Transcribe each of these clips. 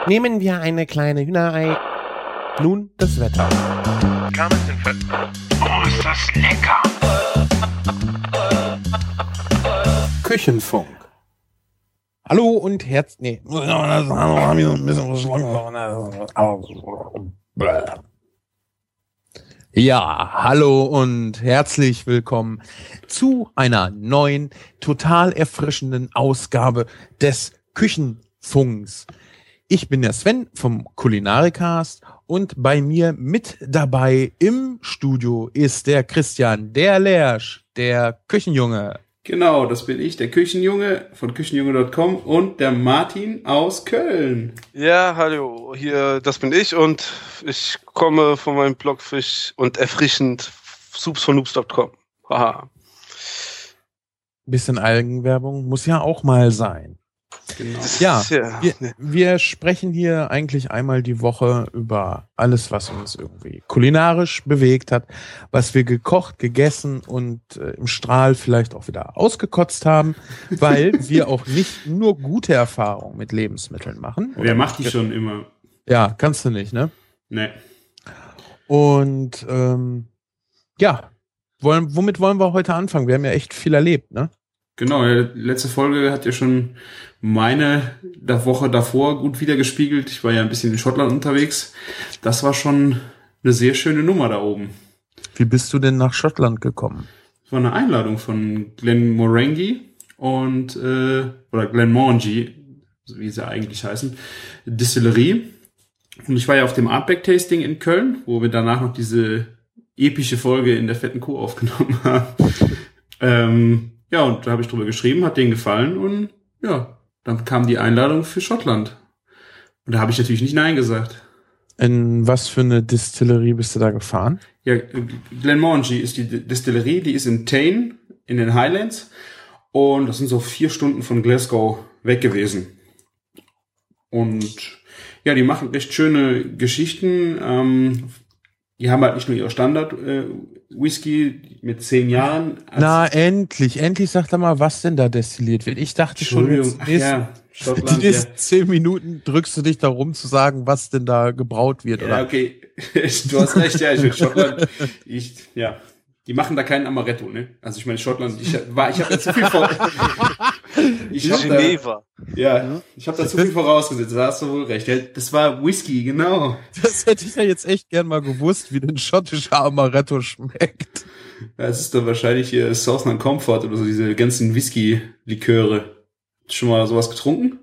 Nehmen wir eine kleine Hühnerei. Nun das Wetter. Oh, ist das lecker! Küchenfunk. Hallo und Ja, hallo und herzlich willkommen zu einer neuen, total erfrischenden Ausgabe des Küchenfunks. Ich bin der Sven vom Kulinarikast und bei mir mit dabei im Studio ist der Christian, der Lersch, der Küchenjunge. Genau, das bin ich, der Küchenjunge von küchenjunge.com und der Martin aus Köln. Ja, hallo, hier, das bin ich und ich komme von meinem Blog frisch und erfrischend soupsvonnoobs.com. Haha. Bisschen Eigenwerbung muss ja auch mal sein. Genau. Ja, wir sprechen hier eigentlich einmal die Woche über alles, was uns irgendwie kulinarisch bewegt hat, was wir gekocht, gegessen und im Strahl vielleicht auch wieder ausgekotzt haben, weil wir auch nicht nur gute Erfahrungen mit Lebensmitteln machen. Wer macht die schon immer? Ja, kannst du nicht, ne? Nee. Und womit wollen wir heute anfangen? Wir haben ja echt viel erlebt, ne? Genau, letzte Folge hat ja schon meine der Woche davor gut wiedergespiegelt. Ich war ja ein bisschen in Schottland unterwegs. Das war schon eine sehr schöne Nummer da oben. Wie bist du denn nach Schottland gekommen? Das war eine Einladung von Glenmorangie und oder Glenmorangie, wie sie eigentlich heißen, Distillerie. Und ich war ja auf dem Artback-Tasting in Köln, wo wir danach noch diese epische Folge in der fetten Kuh aufgenommen haben. Ja, und da habe ich drüber geschrieben, hat denen gefallen und ja, dann kam die Einladung für Schottland. Und da habe ich natürlich nicht Nein gesagt. In was für eine Distillerie bist du da gefahren? Ja, Glenmorangie ist die Distillerie, die ist in Tain, in den Highlands. Und das sind so 4 Stunden von Glasgow weg gewesen. Und ja, die machen recht schöne Geschichten. Die haben halt nicht nur ihre Standard-Whisky mit 10 Jahren. Na, endlich sagt er mal, was denn da destilliert wird. Ich dachte schon, die nächsten 10 Minuten drückst du dich da rum zu sagen, was denn da gebraut wird, oder? Ja, okay. Du hast recht, ja, ich will Schottland. Die machen da keinen Amaretto, ne? Also ich meine, Schottland, ich habe da zu viel ich habe da zu viel vorausgesetzt, da hast du wohl recht. Das war Whisky, genau. Das hätte ich ja jetzt echt gern mal gewusst, wie denn schottischer Amaretto schmeckt. Ja, es ist dann wahrscheinlich hier Southern Comfort oder so, diese ganzen Whisky-Liköre. Schon mal sowas getrunken?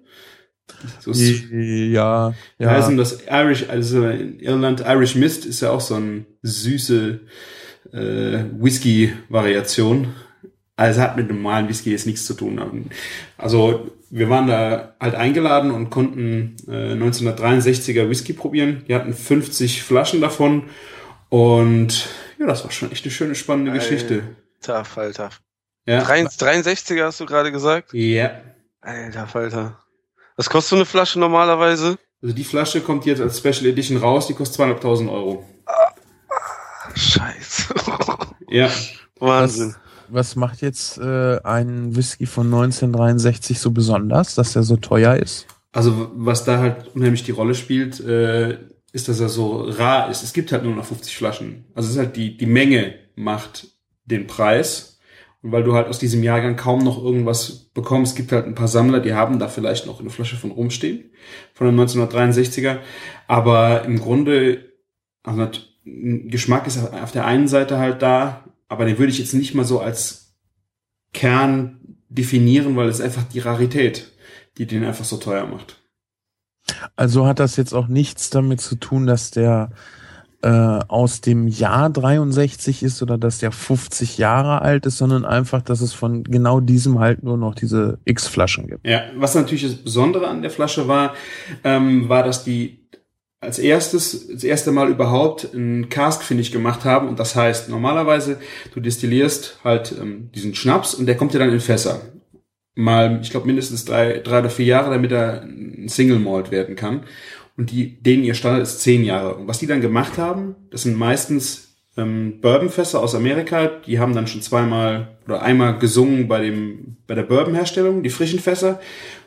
Ja. Heißen das Irish, also in Irland, Irish Mist ist ja auch so eine süße Whisky-Variation. Also hat mit normalen Whisky jetzt nichts zu tun. Also wir waren da halt eingeladen und konnten 1963er Whisky probieren. Die hatten 50 Flaschen davon und ja, das war schon echt eine schöne, spannende Geschichte. Alter. Ja. 63er hast du gerade gesagt? Ja. Alter. Was kostet so eine Flasche normalerweise? Also die Flasche kommt jetzt als Special Edition raus, die kostet 200.000 Euro. Scheiße. Ja. Wahnsinn. Was macht jetzt ein Whisky von 1963 so besonders, dass er so teuer ist? Also was da halt unheimlich die Rolle spielt, ist, dass er so rar ist. Es gibt halt nur noch 50 Flaschen. Also es ist halt die Menge macht den Preis. Und weil du halt aus diesem Jahrgang kaum noch irgendwas bekommst, gibt halt ein paar Sammler, die haben da vielleicht noch eine Flasche von rumstehen, von den 1963er. Aber im Grunde, also Geschmack ist auf der einen Seite halt da, aber den würde ich jetzt nicht mal so als Kern definieren, weil es einfach die Rarität, die den einfach so teuer macht. Also hat das jetzt auch nichts damit zu tun, dass der aus dem Jahr 63 ist oder dass der 50 Jahre alt ist, sondern einfach, dass es von genau diesem halt nur noch diese X-Flaschen gibt. Ja, was natürlich das Besondere an der Flasche war, dass die das erste Mal überhaupt ein Cask-Finish gemacht haben. Und das heißt, normalerweise, du destillierst halt diesen Schnaps und der kommt dir dann in Fässer. Mal, ich glaube, mindestens 3 oder 4 Jahre, damit er ein Single Malt werden kann. Und denen ihr Standard ist 10 Jahre. Und was die dann gemacht haben, das sind meistens Bourbonfässer aus Amerika, die haben dann schon einmal gesungen bei der Bourbon-Herstellung, die frischen Fässer.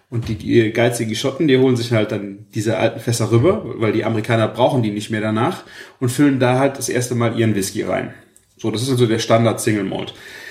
Und die geizigen Schotten, die holen sich halt dann diese alten Fässer rüber, weil die Amerikaner brauchen die nicht mehr danach und füllen da halt das erste Mal ihren Whisky rein. So, das ist also der Standard Single Malt.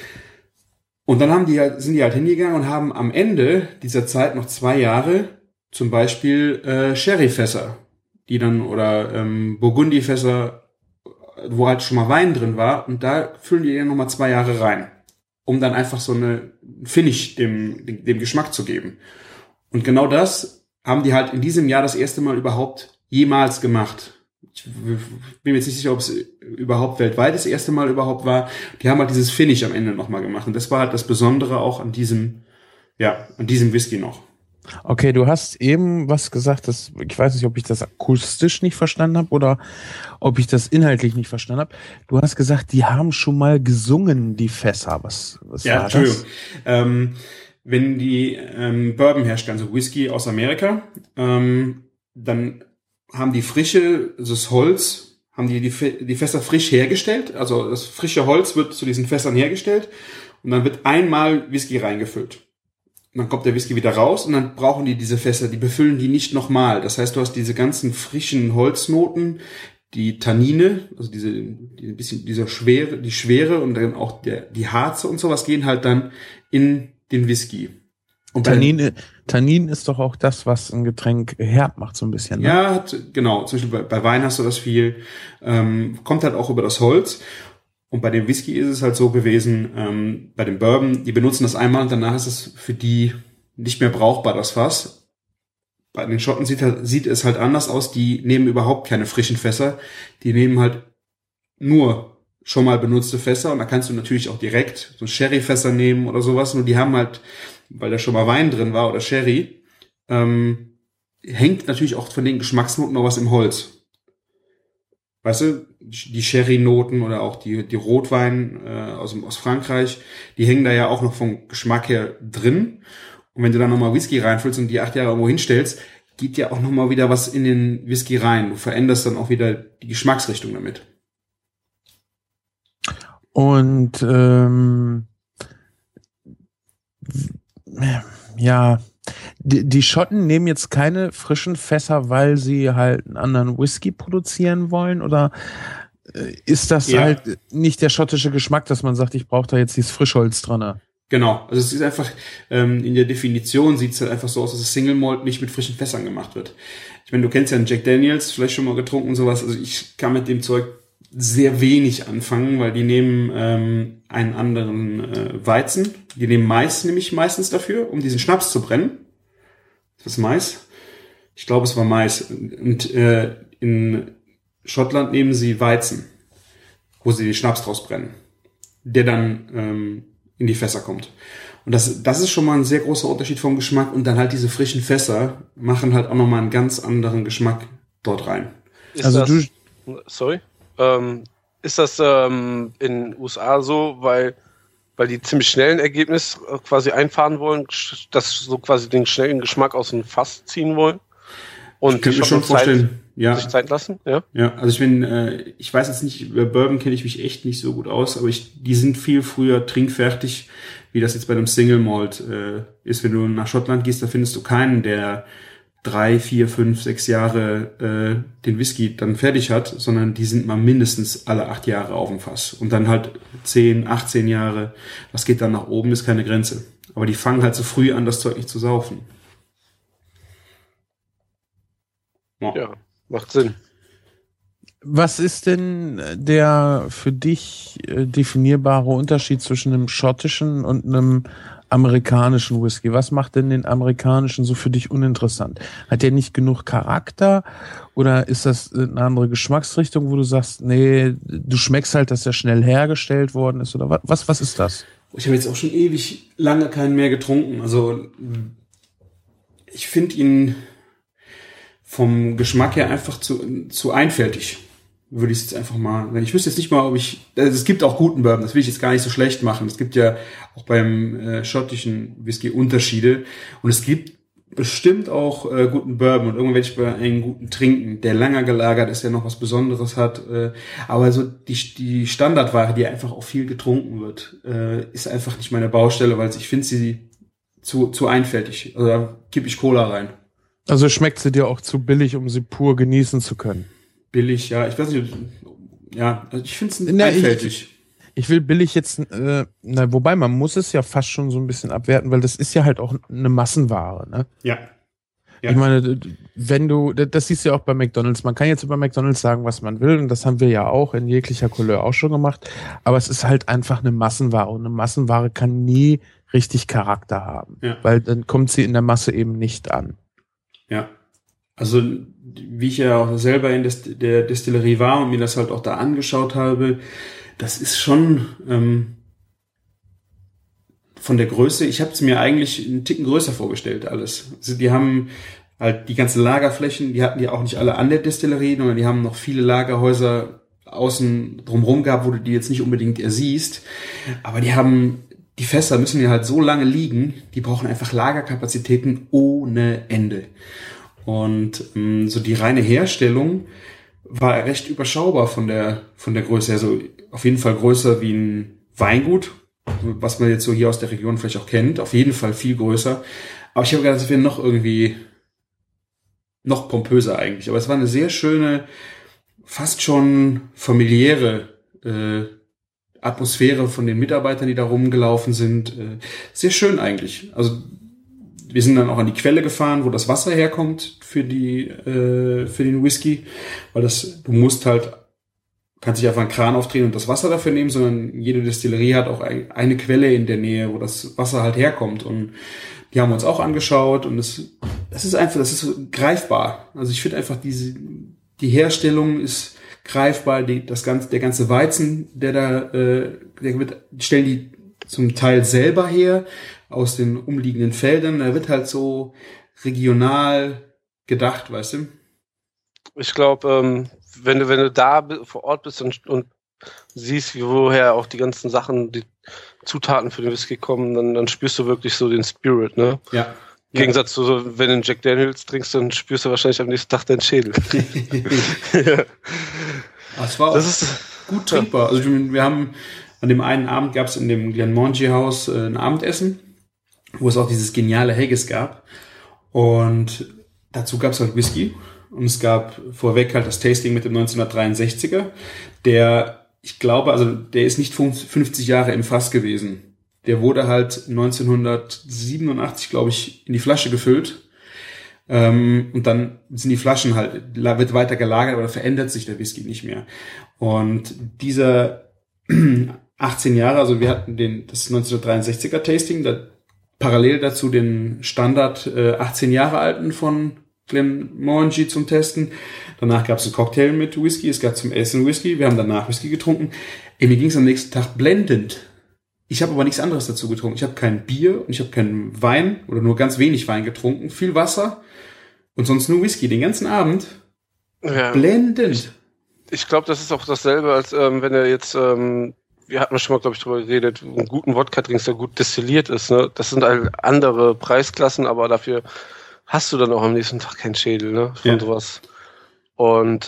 Und dann sind die halt hingegangen und haben am Ende dieser Zeit noch 2 Jahre zum Beispiel Sherryfässer, die dann oder Burgundyfässer, wo halt schon mal Wein drin war, und da füllen die dann nochmal 2 Jahre rein, um dann einfach so eine Finish dem Geschmack zu geben. Und genau das haben die halt in diesem Jahr das erste Mal überhaupt jemals gemacht. Ich bin mir jetzt nicht sicher, ob es überhaupt weltweit das erste Mal überhaupt war. Die haben halt dieses Finish am Ende nochmal gemacht. Und das war halt das Besondere auch an diesem Whisky noch. Okay, du hast eben was gesagt, ich weiß nicht, ob ich das akustisch nicht verstanden habe oder ob ich das inhaltlich nicht verstanden habe. Du hast gesagt, die haben schon mal gesungen, die Fässer. Was ja, war Entschuldigung. das? Wenn die Bourbon herstellen, also Whisky aus Amerika, dann haben die das Holz, haben die Fässer frisch hergestellt. Also das frische Holz wird zu diesen Fässern hergestellt und dann wird einmal Whisky reingefüllt. Und dann kommt der Whisky wieder raus und dann brauchen die diese Fässer, die befüllen die nicht nochmal. Das heißt, du hast diese ganzen frischen Holznoten, die Tannine, also die Schwere und dann auch die Harze und sowas gehen halt dann in den Whisky. Und Tannin ist doch auch das, was ein Getränk herb macht, so ein bisschen. Ne? Ja, genau. Zum Beispiel bei Wein hast du das viel. Kommt halt auch über das Holz. Und bei dem Whisky ist es halt so gewesen, bei dem Bourbon, die benutzen das einmal und danach ist es für die nicht mehr brauchbar, das Fass. Bei den Schotten sieht es halt anders aus. Die nehmen überhaupt keine frischen Fässer. Die nehmen halt nur schon mal benutzte Fässer. Und da kannst du natürlich auch direkt so Sherryfässer nehmen oder sowas. Nur die haben halt, weil da schon mal Wein drin war oder Sherry, hängt natürlich auch von den Geschmacksnoten noch was im Holz. Weißt du, die Sherry-Noten oder auch die Rotwein aus Frankreich, die hängen da ja auch noch vom Geschmack her drin. Und wenn du dann nochmal Whisky reinfüllst und die 8 Jahre irgendwo hinstellst, geht ja auch nochmal wieder was in den Whisky rein. Du veränderst dann auch wieder die Geschmacksrichtung damit. Und ja, die Schotten nehmen jetzt keine frischen Fässer, weil sie halt einen anderen Whisky produzieren wollen, oder ist das halt nicht der schottische Geschmack, dass man sagt, ich brauche da jetzt dieses Frischholz dran? Genau, also es ist einfach, in der Definition sieht es halt einfach so aus, dass das Single Malt nicht mit frischen Fässern gemacht wird. Ich meine, du kennst ja einen Jack Daniels, vielleicht schon mal getrunken und sowas, also ich kann mit dem Zeug sehr wenig anfangen, weil die nehmen einen anderen Weizen, die nehmen Mais nämlich meistens dafür, um diesen Schnaps zu brennen. Ist das Mais? Ich glaube, es war Mais. Und in Schottland nehmen sie Weizen, wo sie den Schnaps draus brennen, der dann in die Fässer kommt. Und das ist schon mal ein sehr großer Unterschied vom Geschmack. Und dann halt diese frischen Fässer machen halt auch nochmal einen ganz anderen Geschmack dort rein. Ist das in den USA so, weil die ziemlich schnell ein Ergebnis quasi einfahren wollen, dass so quasi den schnellen Geschmack aus dem Fass ziehen wollen? Und ich könnte mir schon vorstellen, sich Zeit lassen? Ja, also ich weiß jetzt nicht, über Bourbon kenne ich mich echt nicht so gut aus, aber die sind viel früher trinkfertig, wie das jetzt bei einem Single Malt ist. Wenn du nach Schottland gehst, da findest du keinen, der 3, 4, 5, 6 Jahre den Whisky dann fertig hat, sondern die sind mal mindestens alle 8 Jahre auf dem Fass. Und dann halt 10, 18 Jahre, das geht dann nach oben, ist keine Grenze. Aber die fangen halt so früh an, das Zeug nicht zu saufen. Ja, macht Sinn. Was ist denn der für dich definierbare Unterschied zwischen einem schottischen und einem amerikanischen Whisky? Was macht denn den amerikanischen so für dich uninteressant? Hat der nicht genug Charakter oder ist das eine andere Geschmacksrichtung, wo du sagst, nee, du schmeckst halt, dass er schnell hergestellt worden ist, oder was ist das? Ich habe jetzt auch schon ewig lange keinen mehr getrunken. Also ich finde ihn vom Geschmack her einfach zu einfältig. Würde ich jetzt einfach mal, ich wüsste jetzt nicht mal, es gibt auch guten Bourbon, das will ich jetzt gar nicht so schlecht machen. Es gibt ja auch beim schottischen Whisky Unterschiede und es gibt bestimmt auch guten Bourbon und irgendwann werde ich bei einem guten trinken, der länger gelagert ist, der noch was Besonderes hat. Aber so die Standardware, die einfach auch viel getrunken wird, ist einfach nicht meine Baustelle, weil ich finde sie zu einfältig. Also da kippe ich Cola rein. Also schmeckt sie dir auch zu billig, um sie pur genießen zu können? Billig, ja. Ich weiß nicht, ja, also ich finde es einfältig. Ich will billig jetzt, wobei man muss es ja fast schon so ein bisschen abwerten, weil das ist ja halt auch eine Massenware, ne? Ja. Ja. Ich meine, das siehst du ja auch bei McDonald's. Man kann jetzt über McDonald's sagen, was man will, und das haben wir ja auch in jeglicher Couleur auch schon gemacht. Aber es ist halt einfach eine Massenware, und eine Massenware kann nie richtig Charakter haben, weil dann kommt sie in der Masse eben nicht an. Ja. Also, wie ich ja auch selber in der Destillerie war und mir das halt auch da angeschaut habe, das ist schon von der Größe, ich habe es mir eigentlich einen Ticken größer vorgestellt alles. Also die haben halt die ganzen Lagerflächen, die hatten die auch nicht alle an der Destillerie, sondern die haben noch viele Lagerhäuser außen drumherum gehabt, wo du die jetzt nicht unbedingt ersiehst. Aber die Fässer müssen ja halt so lange liegen, die brauchen einfach Lagerkapazitäten ohne Ende. Und so die reine Herstellung war recht überschaubar von der Größe her. Also auf jeden Fall größer wie ein Weingut, was man jetzt so hier aus der Region vielleicht auch kennt. Auf jeden Fall viel größer. Aber ich habe gedacht, es wäre noch pompöser eigentlich. Aber es war eine sehr schöne, fast schon familiäre Atmosphäre von den Mitarbeitern, die da rumgelaufen sind. Sehr schön eigentlich. Also wir sind dann auch an die Quelle gefahren, wo das Wasser herkommt für den Whisky, weil kannst nicht einfach einen Kran aufdrehen und das Wasser dafür nehmen, sondern jede Destillerie hat auch eine Quelle in der Nähe, wo das Wasser halt herkommt, und die haben wir uns auch angeschaut, und das ist greifbar. Also ich finde einfach die Herstellung ist greifbar, der ganze Weizen, stellen die zum Teil selber her aus den umliegenden Feldern. Da wird halt so regional gedacht, weißt du? Ich glaube, wenn du da vor Ort bist und siehst, woher auch die ganzen Sachen, die Zutaten für den Whisky kommen, dann spürst du wirklich so den Spirit, ne? Ja. Im Gegensatz zu so, wenn du einen Jack Daniels trinkst, dann spürst du wahrscheinlich am nächsten Tag deinen Schädel. Ja. Das war auch gut trinkbar. Also wir haben an dem einen Abend gab es in dem Glenmorangie Haus ein Abendessen, wo es auch dieses geniale Haggis gab. Und dazu gab es halt Whisky. Und es gab vorweg halt das Tasting mit dem 1963er. Ich glaube, also der ist nicht 50 Jahre im Fass gewesen. Der wurde halt 1987, glaube ich, in die Flasche gefüllt. Und dann sind die Flaschen wird weiter gelagert, aber da verändert sich der Whisky nicht mehr. Und dieser 18 Jahre, also wir hatten das 1963er Tasting, parallel dazu den Standard 18 Jahre alten von Glenmorangie zum Testen. Danach gab es einen Cocktail mit Whisky, es gab zum Essen Whisky, wir haben danach Whisky getrunken. Mir ging es am nächsten Tag blendend. Ich habe aber nichts anderes dazu getrunken. Ich habe kein Bier und ich habe keinen Wein oder nur ganz wenig Wein getrunken, viel Wasser und sonst nur Whisky den ganzen Abend. Ja, blendend. Ich glaube, das ist auch dasselbe, als wenn er jetzt, wir hatten schon mal, glaube ich, drüber geredet, einen guten Wodka trinkst, der gut destilliert ist. Ne? Das sind halt andere Preisklassen, aber dafür hast du dann auch am nächsten Tag keinen Schädel, ne? Von sowas. Und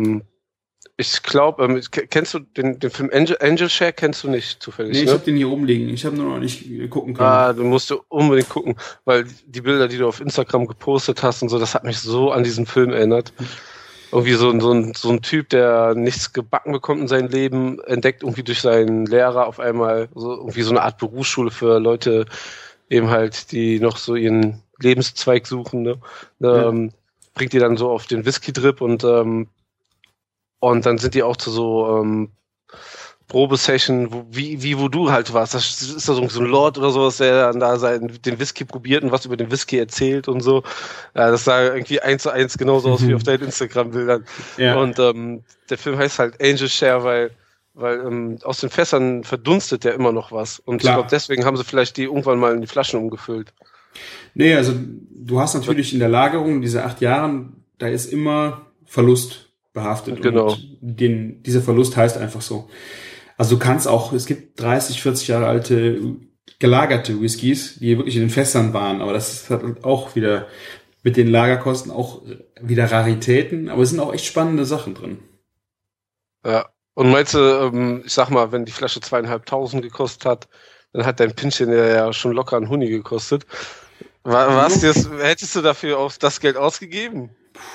ich glaube, kennst du den Film Angel Share? Kennst du nicht zufällig? Nee, ich habe den hier rumliegen. Ich habe nur noch nicht gucken können. Ah, du musst unbedingt gucken, weil die Bilder, die du auf Instagram gepostet hast und so, das hat mich so an diesen Film erinnert. Irgendwie so ein Typ, der nichts gebacken bekommt in seinem Leben, entdeckt irgendwie durch seinen Lehrer auf einmal irgendwie so eine Art Berufsschule für Leute eben halt, die noch so ihren Lebenszweig suchen, ne? Bringt die dann so auf den Whisky-Drip und dann sind die auch zu so Probesession, wo du halt warst. Das ist da so ein Lord oder sowas, der dann da den Whisky probiert und was über den Whisky erzählt und so. Ja, das sah irgendwie 1:1 genauso aus wie auf deinen Instagram-Bildern. Ja. Und der Film heißt halt Angel Share, weil aus den Fässern verdunstet ja immer noch was. Und ich glaube, deswegen haben sie vielleicht die irgendwann mal in die Flaschen umgefüllt. Nee, also du hast natürlich in der Lagerung diese 8 Jahre, da ist immer Verlust behaftet. Genau. Und dieser Verlust heißt einfach so. Also du kannst auch, es gibt 30, 40 Jahre alte gelagerte Whiskys, die wirklich in den Fässern waren, aber das hat auch wieder mit den Lagerkosten auch wieder Raritäten, aber es sind auch echt spannende Sachen drin. Ja, und meinst du, ich sag mal, wenn die Flasche 2.500 gekostet hat, dann hat dein Pinchen ja schon locker einen Huni gekostet. Hättest du dafür auch das Geld ausgegeben?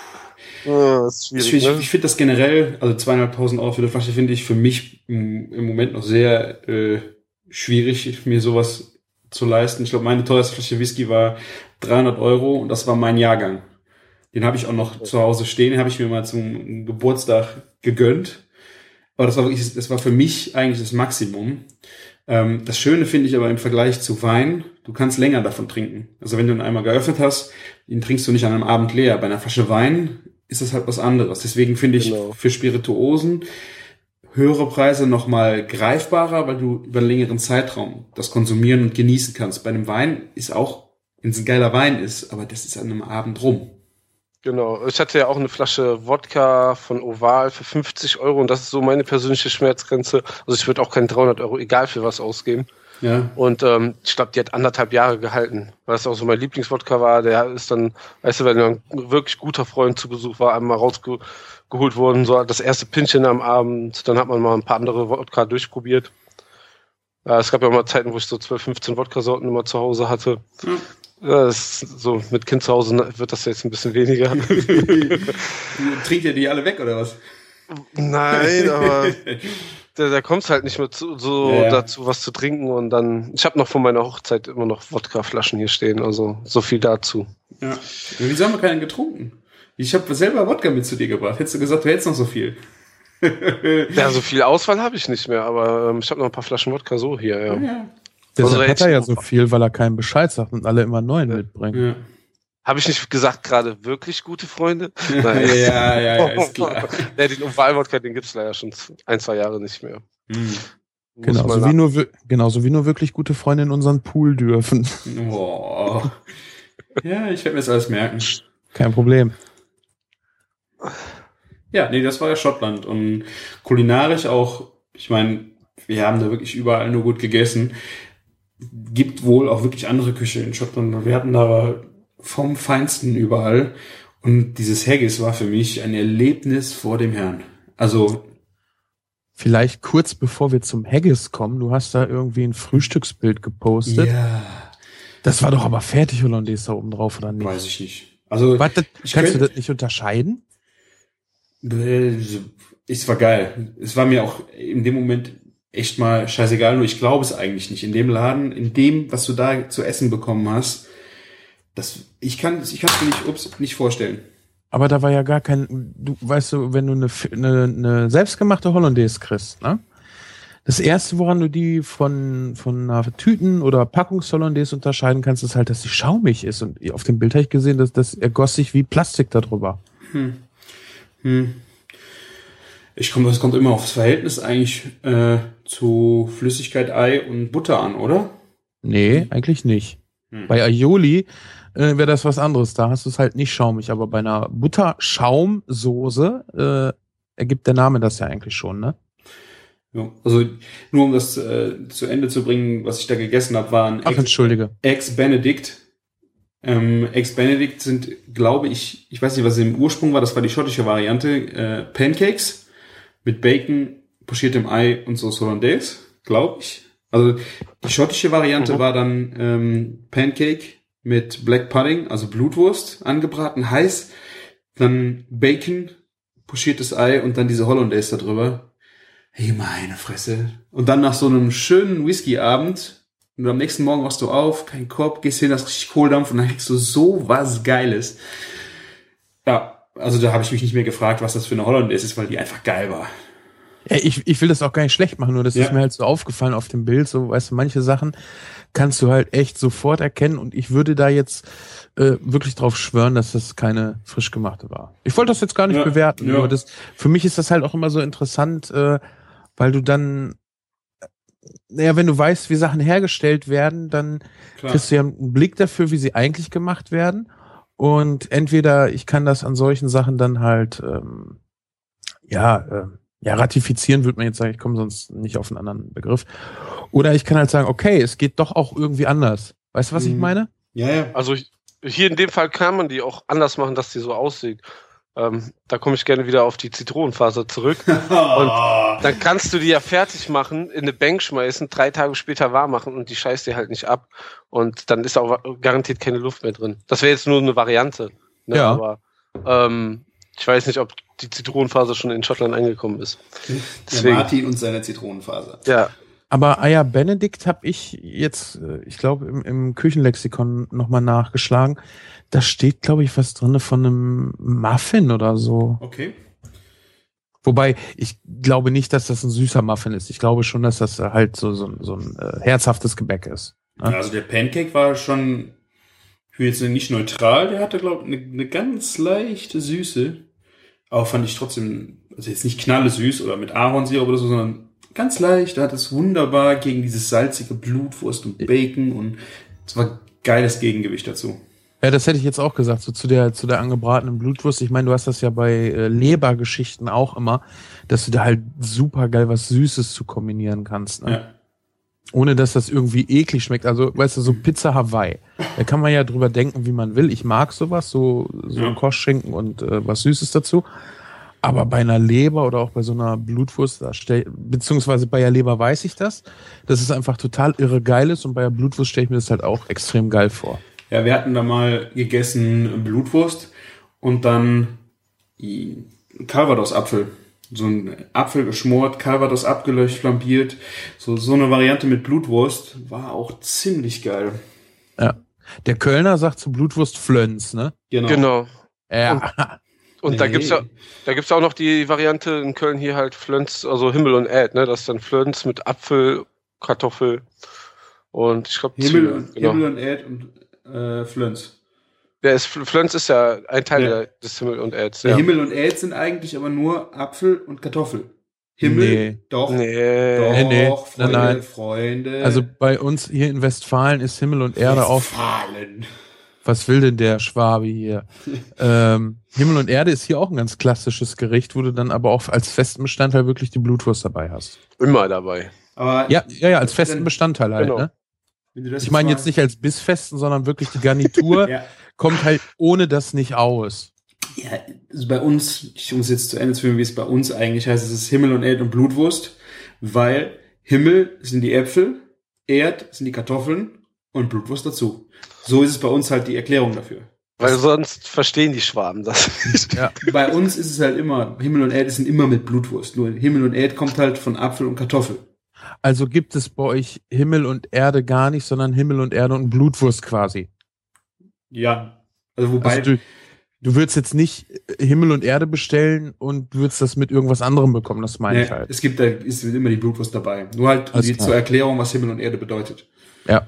Das ist schwierig, ne? Ich finde das generell, also 2.500 Euro für eine Flasche finde ich für mich im Moment noch sehr schwierig, mir sowas zu leisten. Ich glaube, meine teuerste Flasche Whisky war 300 Euro und das war mein Jahrgang. Den habe ich auch noch zu Hause stehen, den habe ich mir mal zum Geburtstag gegönnt. Aber das war für mich eigentlich das Maximum. Das Schöne finde ich aber im Vergleich zu Wein, du kannst länger davon trinken. Also wenn du ihn einmal geöffnet hast, den trinkst du nicht an einem Abend leer. Bei einer Flasche Wein ist das halt was anderes. Deswegen finde ich für Spirituosen höhere Preise nochmal greifbarer, weil du über einen längeren Zeitraum das konsumieren und genießen kannst. Bei einem Wein ist auch, wenn es ein geiler Wein ist, aber das ist an einem Abend rum. Genau, ich hatte ja auch eine Flasche Wodka von Oval für 50 Euro und das ist so meine persönliche Schmerzgrenze. Also ich würde auch keine 300 Euro, egal für was, ausgeben. Ja. Und ich glaube, die hat 1,5 Jahre gehalten, weil es auch so mein Lieblingswodka war. Der ist dann, weißt du, wenn ein wirklich guter Freund zu Besuch war, einmal rausgeholt worden, so das erste Pinchen am Abend, dann hat man mal ein paar andere Wodka durchprobiert. Es gab ja mal Zeiten, wo ich so 12, 15 Wodka-Sorten immer zu Hause hatte. Hm. Ja, das ist so mit Kind zu Hause wird das jetzt ein bisschen weniger. Trinkt ihr die alle weg, oder was? Nein, aber da kommt es halt nicht mehr dazu, was zu trinken. Und dann, ich habe noch von meiner Hochzeit immer noch Wodkaflaschen hier stehen, also so viel dazu. Ja. Wieso haben wir keinen getrunken? Ich habe selber Wodka mit zu dir gebracht. Hättest du gesagt, du hättest noch so viel? Ja, so viel Auswahl habe ich nicht mehr, aber ich habe noch ein paar Flaschen Wodka so hier, ja. Deshalb hat er ja so viel, weil er keinen Bescheid sagt und alle immer neuen mitbringen. Ja. Habe ich nicht gesagt, gerade wirklich gute Freunde? Nein. ja, ist klar. Den Oval-Wodka, den gibt's leider schon 1-2 Jahre nicht mehr. Genauso wie nur wirklich gute Freunde in unseren Pool dürfen. Boah. Ja, ich werde mir das alles merken. Kein Problem. Ja, nee, das war ja Schottland. Und kulinarisch auch, ich meine, wir haben da wirklich überall nur gut gegessen. Gibt wohl auch wirklich andere Küche in Schottland. Wir hatten da vom Feinsten überall. Und dieses Haggis war für mich ein Erlebnis vor dem Herrn. Also vielleicht kurz bevor wir zum Haggis kommen, du hast da irgendwie ein Frühstücksbild gepostet. Ja. Das war doch aber fertig Hollandaise da oben drauf, oder nicht? Weiß ich nicht. Also kannst du das nicht unterscheiden? Es war geil. Es war mir auch in dem Moment echt mal scheißegal, nur ich glaube es eigentlich nicht. In dem Laden, in dem, was du da zu essen bekommen hast, ich kann es mir nicht vorstellen. Aber da war ja gar kein, weißt du, wenn du eine selbstgemachte Hollandaise kriegst, ne? Das erste, woran du die von einer Tüten- oder Packungs-Hollandaise unterscheiden kannst, ist halt, dass sie schaumig ist. Und auf dem Bild habe ich gesehen, dass das ergoss sich wie Plastik darüber. Das kommt immer aufs Verhältnis eigentlich zu Flüssigkeit, Ei und Butter an, oder? Nee, eigentlich nicht. Bei Aioli wäre das was anderes. Da hast du es halt nicht schaumig. Aber bei einer Butter-Schaumsoße ergibt der Name das ja eigentlich schon, ne? Ja, also nur um das zu Ende zu bringen, was ich da gegessen habe, waren Eggs Benedict. Eggs Benedict sind, glaube ich weiß nicht, was im Ursprung war, das war die schottische Variante, Pancakes mit Bacon, pochiertem Ei und Sauce Hollandaise, glaube ich. Also die schottische Variante war dann Pancake mit Black Pudding, also Blutwurst, angebraten, heiß, dann Bacon, pochiertes Ei und dann diese Hollandaise da drüber. Hey, meine Fresse. Und dann nach so einem schönen Whisky-Abend und am nächsten Morgen wachst du auf, kein Korb, gehst hin, hast richtig Kohldampf und dann kriegst du so was Geiles. Ja, also da habe ich mich nicht mehr gefragt, was das für eine Hollandaise ist, weil die einfach geil war. Ja, ich will das auch gar nicht schlecht machen, nur das ist mir halt so aufgefallen auf dem Bild, so, weißt du, manche Sachen kannst du halt echt sofort erkennen und ich würde da jetzt wirklich drauf schwören, dass das keine frisch gemachte war. Ich wollte das jetzt gar nicht bewerten, nur für mich ist das halt auch immer so interessant, weil du dann, wenn du weißt, wie Sachen hergestellt werden, dann kriegst du ja einen Blick dafür, wie sie eigentlich gemacht werden. Und entweder ich kann das an solchen Sachen dann halt, ratifizieren, würde man jetzt sagen, ich komme sonst nicht auf einen anderen Begriff. Oder ich kann halt sagen, okay, es geht doch auch irgendwie anders. Weißt du, was ich meine? Ja. Also hier in dem Fall kann man die auch anders machen, dass die so aussieht. Da komme ich gerne wieder auf die Zitronenfaser zurück. Und Dann kannst du die ja fertig machen, in eine Bank schmeißen, 3 Tage später warm machen und die scheißt dir halt nicht ab. Und dann ist auch garantiert keine Luft mehr drin. Das wäre jetzt nur eine Variante. Ne? Ja. Aber ich weiß nicht, ob die Zitronenfaser schon in Schottland angekommen ist. Der Martin und seine Zitronenfaser. Ja. Aber Eier Benedikt habe ich jetzt, ich glaube, im Küchenlexikon nochmal nachgeschlagen. Da steht, glaube ich, was drin von einem Muffin oder so. Okay. Wobei, ich glaube nicht, dass das ein süßer Muffin ist. Ich glaube schon, dass das halt so ein herzhaftes Gebäck ist. Ne? Also der Pancake war schon, ich will jetzt nicht neutral, der hatte, glaube ich, eine ganz leichte Süße. Aber fand ich trotzdem, also jetzt nicht knallesüß oder mit Ahornsirup oder so, sondern ganz leicht. Da hat es wunderbar gegen dieses salzige Blutwurst und Bacon und es war geiles Gegengewicht dazu. Ja, das hätte ich jetzt auch gesagt, so zu der angebratenen Blutwurst. Ich meine, du hast das ja bei Lebergeschichten auch immer, dass du da halt super geil was Süßes zu kombinieren kannst. Ne? Ja. Ohne dass das irgendwie eklig schmeckt. Also, weißt du, so Pizza Hawaii. Da kann man ja drüber denken, wie man will. Ich mag sowas, so Ja. Kochschinken und was Süßes dazu. Aber bei einer Leber oder auch bei so einer Blutwurst, beziehungsweise bei der Leber weiß ich das, dass es einfach total irre geil ist und bei der Blutwurst stelle ich mir das halt auch extrem geil vor. Ja, wir hatten da mal gegessen Blutwurst und dann Calvados-Apfel. So ein Apfel geschmort, Calvados abgelöscht, flambiert. So eine Variante mit Blutwurst war auch ziemlich geil. Ja. Der Kölner sagt zu Blutwurst Flöns, ne? Genau. Ja. Und da gibt's ja auch noch die Variante in Köln hier halt Flöns, also Himmel und Erd, ne? Das ist dann Flöns mit Apfel, Kartoffel und ich glaube Himmel genau. und Erd und Flöns. Flöns ist ja ein Teil des Himmel und Erds. Der Ja. Himmel und Erd sind eigentlich aber nur Apfel und Kartoffel. Himmel, Nee. doch, Nee. Freunde, Nein. Freunde. Also bei uns hier in Westfalen ist Himmel und Erde auf. Westfalen. Was will denn der Schwabe hier? Himmel und Erde ist hier auch ein ganz klassisches Gericht, wo du dann aber auch als festen Bestandteil wirklich die Blutwurst dabei hast. Immer dabei. Aber Ja, als festen Bestandteil halt, Genau. ne? wenn du das Ich meine jetzt mal- nicht als Bissfesten, sondern wirklich die Garnitur Ja. kommt halt ohne das nicht aus. Ja, also bei uns, um es jetzt zu Ende zu führen, wie es bei uns eigentlich heißt, es ist Himmel und Erd und Blutwurst, weil Himmel sind die Äpfel, Erd sind die Kartoffeln und Blutwurst dazu. So ist es bei uns halt die Erklärung dafür. Weil sonst verstehen die Schwaben das nicht. Ja. Bei uns ist es halt immer, Himmel und Erd sind immer mit Blutwurst. Nur Himmel und Erd kommt halt von Apfel und Kartoffel. Also gibt es bei euch Himmel und Erde gar nicht, sondern Himmel und Erde und Blutwurst quasi. Ja. Also wobei, Also du würdest jetzt nicht Himmel und Erde bestellen und würdest das mit irgendwas anderem bekommen, das meine ich halt. es gibt da ist immer die Blutwurst dabei. Nur halt Alles klar. zur Erklärung, was Himmel und Erde bedeutet. Ja.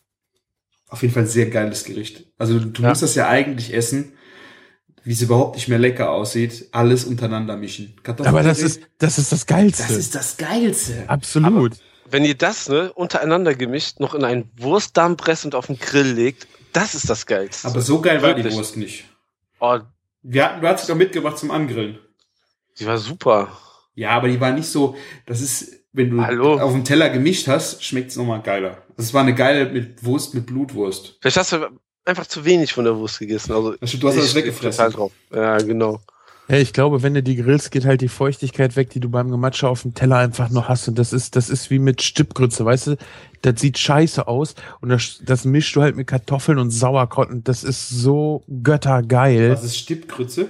Auf jeden Fall ein sehr geiles Gericht. Also du Ja. musst das ja eigentlich essen, wie es überhaupt nicht mehr lecker aussieht, alles untereinander mischen. Aber das ist das Geilste. das ist das Geilste. Absolut. Wenn ihr das untereinander gemischt noch in einen Wurstdarm presst und auf den Grill legt, das ist das Geilste. Aber so geil war die Wirklich. Wurst nicht. Oh, Du hast es doch mitgebracht zum Angrillen. die war super. Ja, aber die war nicht so, das ist, wenn du Hallo? auf dem Teller gemischt hast, schmeckt es nochmal geiler. Das war eine geile mit Wurst, mit Blutwurst. Vielleicht hast du einfach zu wenig von der Wurst gegessen. Also Das stimmt, du hast alles ich stehe weggefressen. total drauf. Ja, genau. Ja, ich glaube, wenn du die grillst, geht halt die Feuchtigkeit weg, die du beim Gematsche auf dem Teller einfach noch hast. Und das ist wie mit Stippgrütze, weißt du? Das sieht scheiße aus und das mischst du halt mit Kartoffeln und Sauerkraut und das ist so göttergeil. Was ist Stippgrütze?